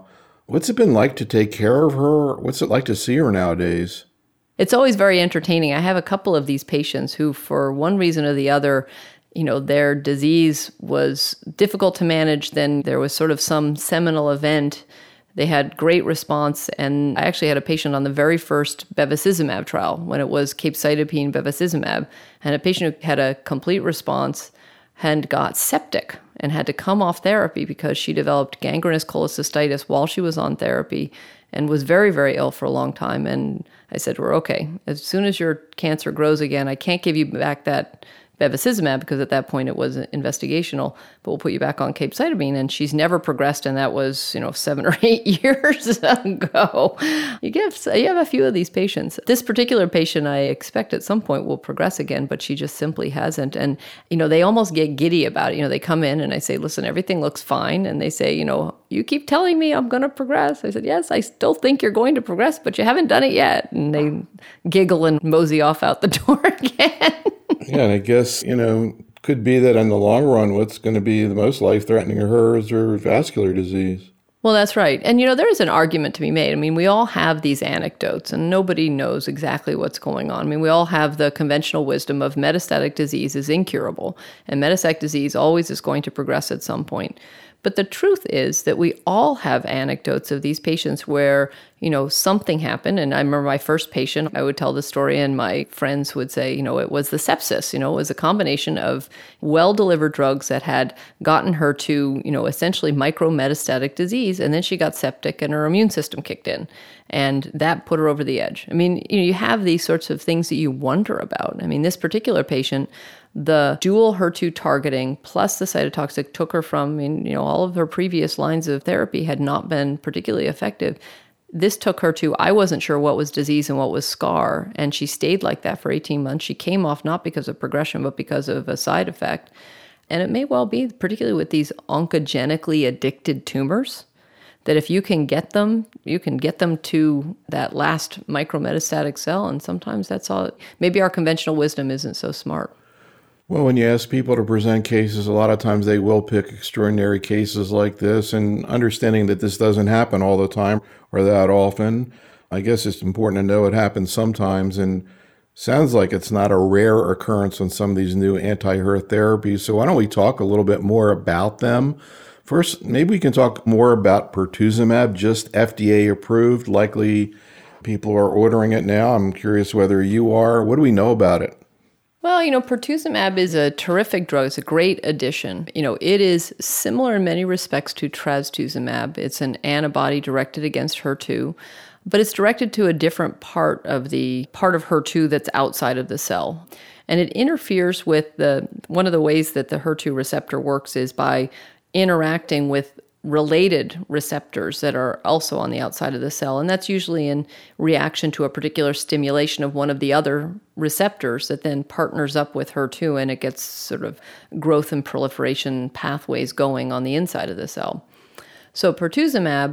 A: What's it been like to take care of her? What's it like to see her nowadays?
C: It's always very entertaining. I have a couple of these patients who, for one reason or the other, you know, their disease was difficult to manage. Then there was sort of some seminal event. They had great response. And I actually had a patient on the very first bevacizumab trial when it was capecitabine bevacizumab. And a patient who had a complete response and got septic and had to come off therapy because she developed gangrenous cholecystitis while she was on therapy and was very, very ill for a long time. And I said to her, okay, as soon as your cancer grows again, I can't give you back that bevacizumab because at that point it was investigational, but we'll put you back on capecitabine. And she's never progressed, and that was, you know, seven or eight years ago. You give, you have a few of these patients. This particular patient I expect at some point will progress again, but she just simply hasn't. And, you know, they almost get giddy about it. You know, they come in and I say, listen, everything looks fine. And they say, you know, you keep telling me I'm going to progress. I said, yes, I still think you're going to progress, but you haven't done it yet. And they giggle and mosey off out the door again.
A: Yeah, and I guess, you know, could be that in the long run, what's going to be the most life-threatening to her is her vascular disease.
C: Well, that's right. And, you know, there is an argument to be made. I mean, we all have these anecdotes, and nobody knows exactly what's going on. I mean, we all have the conventional wisdom of metastatic disease is incurable, and metastatic disease always is going to progress at some point. But the truth is that we all have anecdotes of these patients where, you know, something happened. And I remember my first patient, I would tell the story and my friends would say, you know, it was the sepsis. You know, it was a combination of well-delivered drugs that had gotten her to, you know, essentially micrometastatic disease. And then she got septic and her immune system kicked in. And that put her over the edge. I mean, you know, you have these sorts of things that you wonder about. I mean, this particular patient, the dual H E R two targeting plus the cytotoxic took her from, I mean, you know, all of her previous lines of therapy had not been particularly effective. This took her to, I wasn't sure what was disease and what was scar, and she stayed like that for eighteen months. She came off not because of progression, but because of a side effect. And it may well be, particularly with these oncogenically addicted tumors, that if you can get them, you can get them to that last micrometastatic cell, and sometimes that's all. Maybe our conventional wisdom isn't so smart.
A: Well, when you ask people to present cases, a lot of times they will pick extraordinary cases like this, and understanding that this doesn't happen all the time or that often, I guess it's important to know it happens sometimes, and sounds like it's not a rare occurrence on some of these new anti-H E R therapies. So why don't we talk a little bit more about them? First, maybe we can talk more about pertuzumab, just F D A approved. Likely people are ordering it now. I'm curious whether you are. What do we know about it?
C: Well, you know, pertuzumab is a terrific drug. It's a great addition. You know, it is similar in many respects to trastuzumab. It's an antibody directed against H E R two, but it's directed to a different part of the part of H E R two that's outside of the cell. And it interferes with the, one of the ways that the H E R two receptor works is by interacting with related receptors that are also on the outside of the cell. And that's usually in reaction to a particular stimulation of one of the other receptors that then partners up with H E R two, and it gets sort of growth and proliferation pathways going on the inside of the cell. So pertuzumab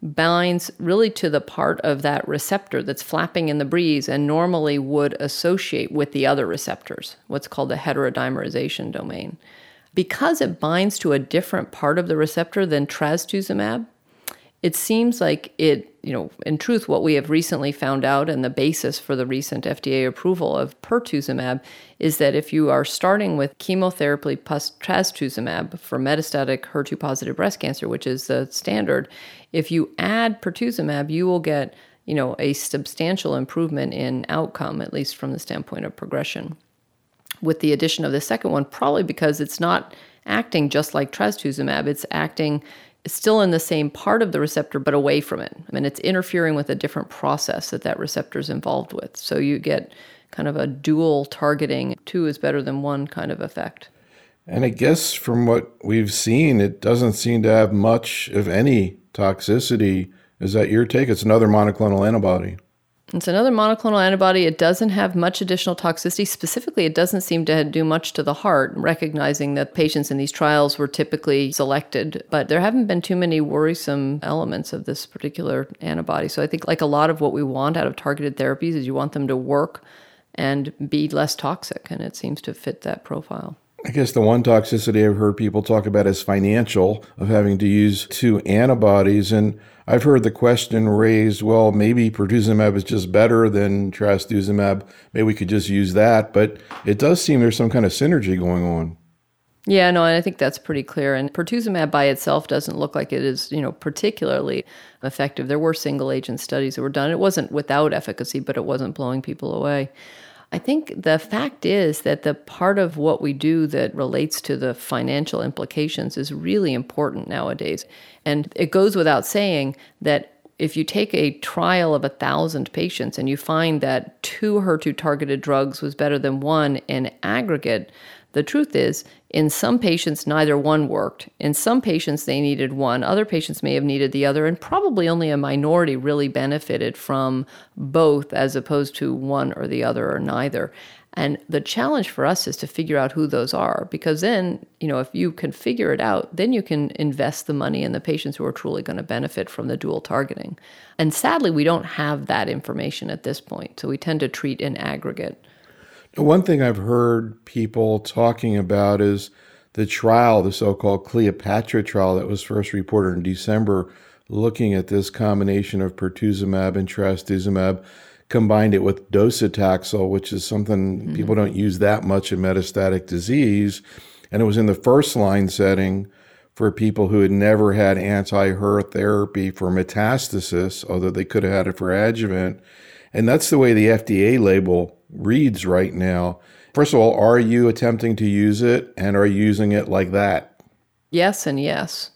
C: binds really to the part of that receptor that's flapping in the breeze and normally would associate with the other receptors, what's called the heterodimerization domain. Because it binds to a different part of the receptor than trastuzumab, it seems like it, you know, in truth, what we have recently found out and the basis for the recent F D A approval of pertuzumab is that if you are starting with chemotherapy plus trastuzumab for metastatic H E R two positive breast cancer, which is the standard, if you add pertuzumab, you will get, you know, a substantial improvement in outcome, at least from the standpoint of progression. With the addition of the second one, probably because it's not acting just like trastuzumab, it's acting still in the same part of the receptor, but away from it. I mean, it's interfering with a different process that that receptor is involved with. So you get kind of a dual targeting, two is better than one kind of effect.
A: And I guess from what we've seen, it doesn't seem to have much of any toxicity. Is that your take? It's another monoclonal antibody.
C: It's another monoclonal antibody. It doesn't have much additional toxicity. Specifically, it doesn't seem to do much to the heart, recognizing that patients in these trials were typically selected. But there haven't been too many worrisome elements of this particular antibody. So I think like a lot of what we want out of targeted therapies is you want them to work and be less toxic, and it seems to fit that profile.
A: I guess the one toxicity I've heard people talk about is financial, of having to use two antibodies. And I've heard the question raised, well, maybe pertuzumab is just better than trastuzumab. Maybe we could just use that. But it does seem there's some kind of synergy going on.
C: Yeah, no, and I think that's pretty clear. And pertuzumab by itself doesn't look like it is, you know, particularly effective. There were single agent studies that were done. It wasn't without efficacy, but it wasn't blowing people away. I think the fact is that the part of what we do that relates to the financial implications is really important nowadays. And it goes without saying that if you take a trial of a thousand patients and you find that two H E R two targeted drugs was better than one in aggregate, the truth is, in some patients, neither one worked. In some patients, they needed one. Other patients may have needed the other, and probably only a minority really benefited from both as opposed to one or the other or neither. And the challenge for us is to figure out who those are, because then, you know, if you can figure it out, then you can invest the money in the patients who are truly going to benefit from the dual targeting. And sadly, we don't have that information at this point, so we tend to treat in aggregate.
A: One thing I've heard people talking about is the trial, the so-called Cleopatra trial that was first reported in December, looking at this combination of pertuzumab and trastuzumab, combined it with docetaxel, which is something mm-hmm. people don't use that much in metastatic disease. And it was in the first line setting for people who had never had anti-H E R therapy for metastasis, although they could have had it for adjuvant. And that's the way the F D A label reads right now. First of all, are you attempting to use it, and are you using it like that?
C: Yes and yes.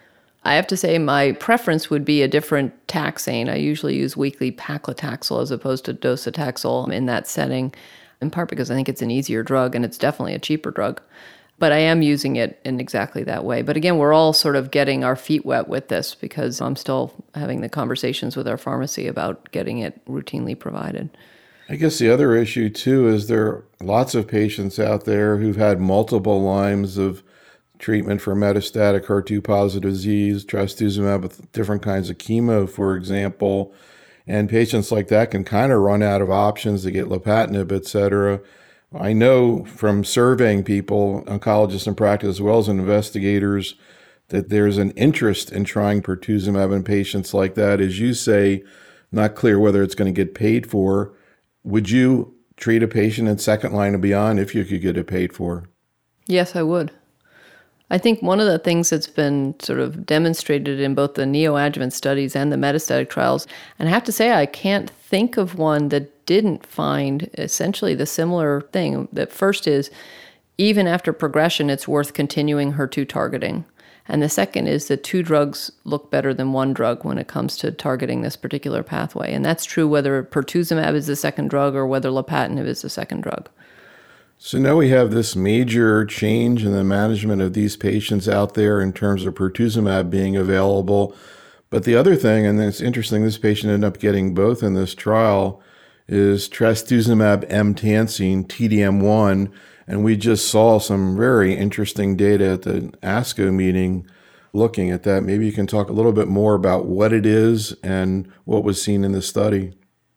C: I have to say my preference would be a different taxane. I usually use weekly paclitaxel as opposed to docetaxel in that setting, in part because I think it's an easier drug and it's definitely a cheaper drug. But I am using it in exactly that way. But again, we're all sort of getting our feet wet with this because I'm still having the conversations with our pharmacy about getting it routinely provided.
A: I guess the other issue, too, is there are lots of patients out there who've had multiple lines of treatment for metastatic H E R two positive disease, trastuzumab with different kinds of chemo, for example. And patients like that can kind of run out of options to get lapatinib, et cetera. I know from surveying people, oncologists in practice, as well as investigators, that there's an interest in trying pertuzumab in patients like that. As you say, not clear whether it's going to get paid for. Would you treat a patient in second line and beyond if you could get it paid for?
C: Yes, I would. I think one of the things that's been sort of demonstrated in both the neoadjuvant studies and the metastatic trials, and I have to say I can't think of one that didn't find essentially the similar thing. That first is, even after progression, it's worth continuing H E R two targeting. And the second is that two drugs look better than one drug when it comes to targeting this particular pathway. And that's true whether pertuzumab is the second drug or whether lapatinib is the second drug.
A: So now we have this major change in the management of these patients out there in terms of pertuzumab being available. But the other thing, and it's interesting, this patient ended up getting both in this trial, is trastuzumab emtansine, T D M one. And we just saw some very interesting data at the ASCO meeting looking at that. Maybe you can talk a little bit more about what it is and what was seen in the study.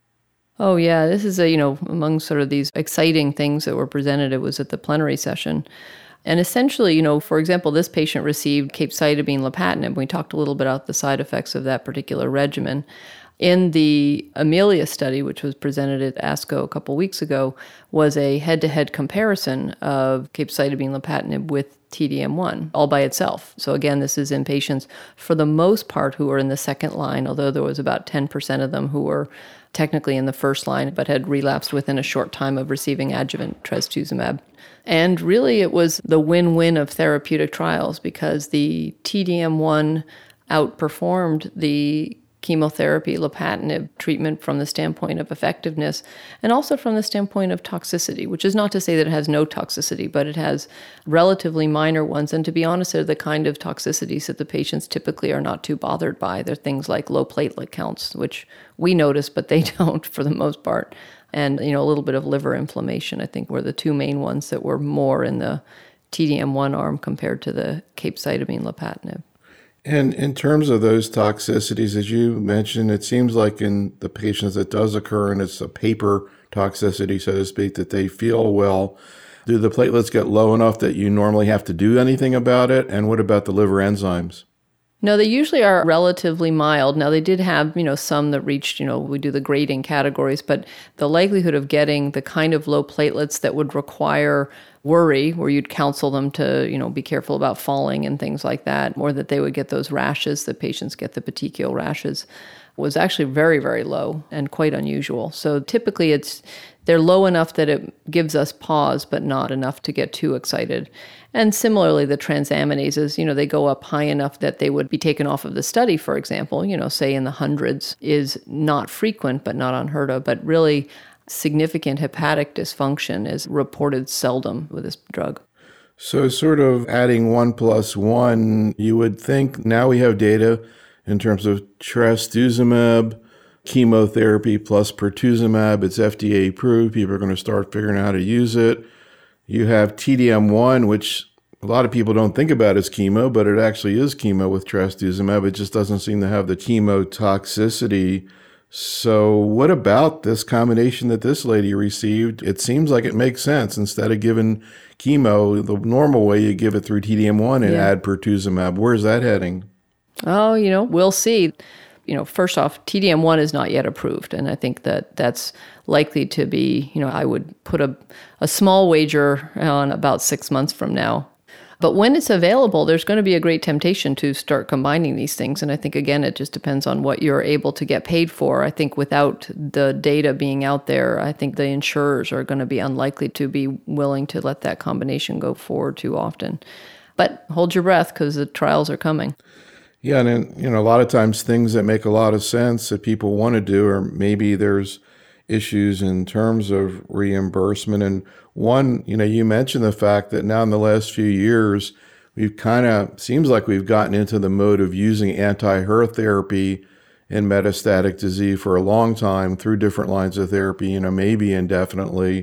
C: Oh, yeah. This is, a you know, among sort of these exciting things that were presented. It was at the plenary session. And essentially, you know, for example, this patient received capecitabine lapatinib. We talked a little bit about the side effects of that particular regimen. In the Amelia study, which was presented at ASCO a couple weeks ago, was a head-to-head comparison of capecitabine lapatinib with T D M one, all by itself. So again, this is in patients, for the most part, who are in the second line, although there was about ten percent of them who were technically in the first line, but had relapsed within a short time of receiving adjuvant trastuzumab. And really, it was the win-win of therapeutic trials because the T D M one outperformed the chemotherapy, lapatinib treatment from the standpoint of effectiveness and also from the standpoint of toxicity, which is not to say that it has no toxicity, but it has relatively minor ones. And to be honest, they're the kind of toxicities that the patients typically are not too bothered by. They're things like low platelet counts, which we notice, but they don't for the most part. And, you know, a little bit of liver inflammation, I think, were the two main ones that were more in the T D M one arm compared to the capecitabine lapatinib.
A: And in terms of those toxicities, as you mentioned, it seems like in the patients that does occur, and it's a paper toxicity, so to speak, that they feel well. Do the platelets get low enough that you normally have to do anything about it? And what about the liver enzymes?
C: No, they usually are relatively mild. Now, they did have, you know, some that reached, you know, we do the grading categories, but the likelihood of getting the kind of low platelets that would require worry, where you'd counsel them to, you know, be careful about falling and things like that, or that they would get those rashes, that patients get the petechial rashes, was actually very, very low and quite unusual. So typically it's, they're low enough that it gives us pause, but not enough to get too excited. And similarly, the transaminases, you know, they go up high enough that they would be taken off of the study, for example, you know, say in the hundreds, is not frequent, but not unheard of. But really, significant hepatic dysfunction is reported seldom with this drug.
A: So sort of adding one plus one, you would think now we have data in terms of trastuzumab, chemotherapy plus pertuzumab. It's F D A approved. People are going to start figuring out how to use it. You have T D M one, which a lot of people don't think about as chemo, but it actually is chemo with trastuzumab. It just doesn't seem to have the chemo toxicity. So what about this combination that this lady received? It seems like it makes sense. Instead of giving chemo the normal way, you give it through T D M one and yeah. add pertuzumab. Where's that heading?
C: Oh, you know, we'll see. You know, first off, T D M one is not yet approved. And I think that that's likely to be, you know, I would put a, a small wager on about six months from now. But when it's available, there's going to be a great temptation to start combining these things. And I think, again, it just depends on what you're able to get paid for. I think without the data being out there, I think the insurers are going to be unlikely to be willing to let that combination go forward too often. But hold your breath because the trials are coming.
A: Yeah, and then, you know, a lot of times things that make a lot of sense that people want to do, or maybe there's issues in terms of reimbursement. And one, you know, you mentioned the fact that now in the last few years, we've kind of, seems like we've gotten into the mode of using anti-H E R therapy in metastatic disease for a long time through different lines of therapy, you know, maybe indefinitely.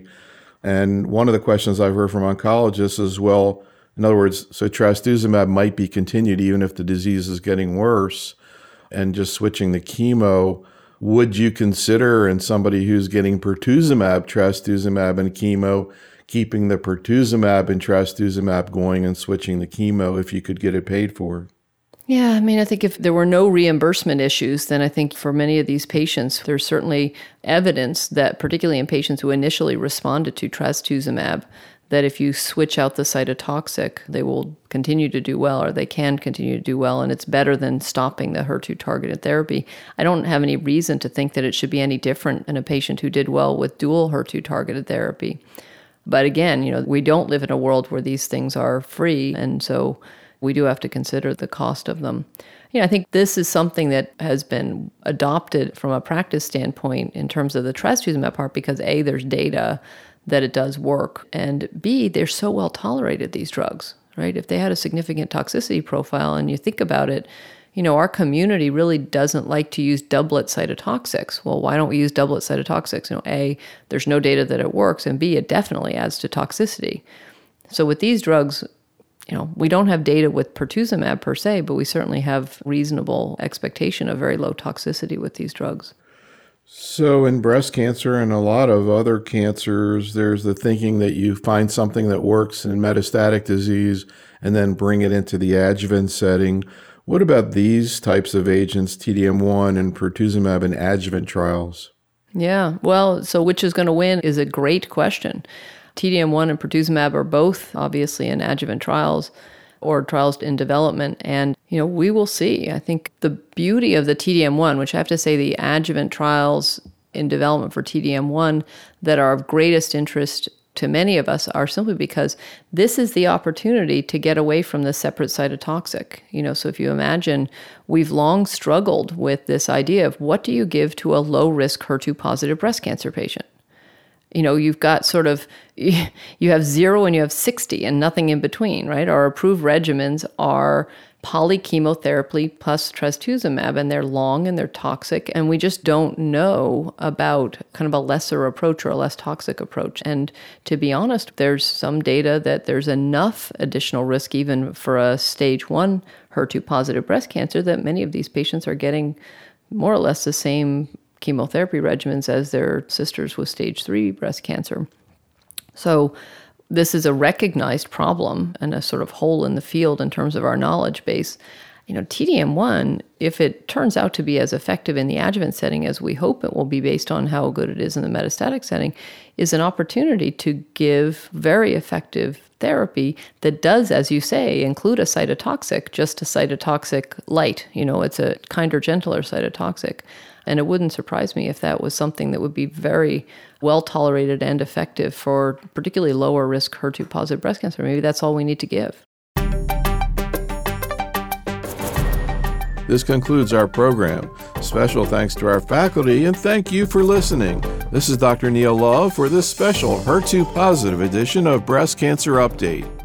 A: And one of the questions I've heard from oncologists is, well, in other words, so trastuzumab might be continued even if the disease is getting worse, and just switching the chemo. Would you consider, in somebody who's getting pertuzumab, trastuzumab, and chemo, keeping the pertuzumab and trastuzumab going and switching the chemo if you could get it paid for?
C: Yeah, I mean, I think if there were no reimbursement issues, then I think for many of these patients, there's certainly evidence that, particularly in patients who initially responded to trastuzumab, that if you switch out the cytotoxic, they will continue to do well, or they can continue to do well, and it's better than stopping the H E R two targeted therapy. I don't have any reason to think that it should be any different in a patient who did well with dual H E R two targeted therapy. But again, you know, we don't live in a world where these things are free, and so we do have to consider the cost of them. You know, I think this is something that has been adopted from a practice standpoint in terms of the trastuzumab part because A, there's data that it does work, and B, they're so well tolerated, these drugs, right? If they had a significant toxicity profile, and you think about it, you know, our community really doesn't like to use doublet cytotoxics. Well, why don't we use doublet cytotoxics? You know, A, there's no data that it works, and B, it definitely adds to toxicity. So with these drugs, you know, we don't have data with pertuzumab per se, but we certainly have reasonable expectation of very low toxicity with these drugs.
A: So in breast cancer and a lot of other cancers, there's the thinking that you find something that works in metastatic disease and then bring it into the adjuvant setting. What about these types of agents, T D M one and pertuzumab in adjuvant trials?
C: Yeah, well, so which is going to win is a great question. T D M one and pertuzumab are both obviously in adjuvant trials or trials in development. And, you know, we will see. I think the beauty of the T D M one, which I have to say the adjuvant trials in development for T D M one that are of greatest interest to many of us are simply because this is the opportunity to get away from the separate cytotoxic. You know, so if you imagine, we've long struggled with this idea of what do you give to a low-risk H E R two positive breast cancer patient? You know, you've got sort of, you have zero and you have sixty and nothing in between, right? Our approved regimens are polychemotherapy plus trastuzumab, and they're long and they're toxic, and we just don't know about kind of a lesser approach or a less toxic approach. And to be honest, there's some data that there's enough additional risk even for a stage one H E R two positive breast cancer that many of these patients are getting more or less the same chemotherapy regimens as their sisters with stage three breast cancer. So this is a recognized problem and a sort of hole in the field in terms of our knowledge base. you know, T D M one, if it turns out to be as effective in the adjuvant setting as we hope it will be based on how good it is in the metastatic setting, is an opportunity to give very effective therapy that does, as you say, include a cytotoxic, just a cytotoxic light. You know, it's a kinder, gentler cytotoxic. And it wouldn't surprise me if that was something that would be very well tolerated and effective for particularly lower risk H E R two positive breast cancer. Maybe that's all we need to give.
A: This concludes our program. Special thanks to our faculty, and thank you for listening. This is Doctor Neil Love for this special H E R two positive edition of Breast Cancer Update.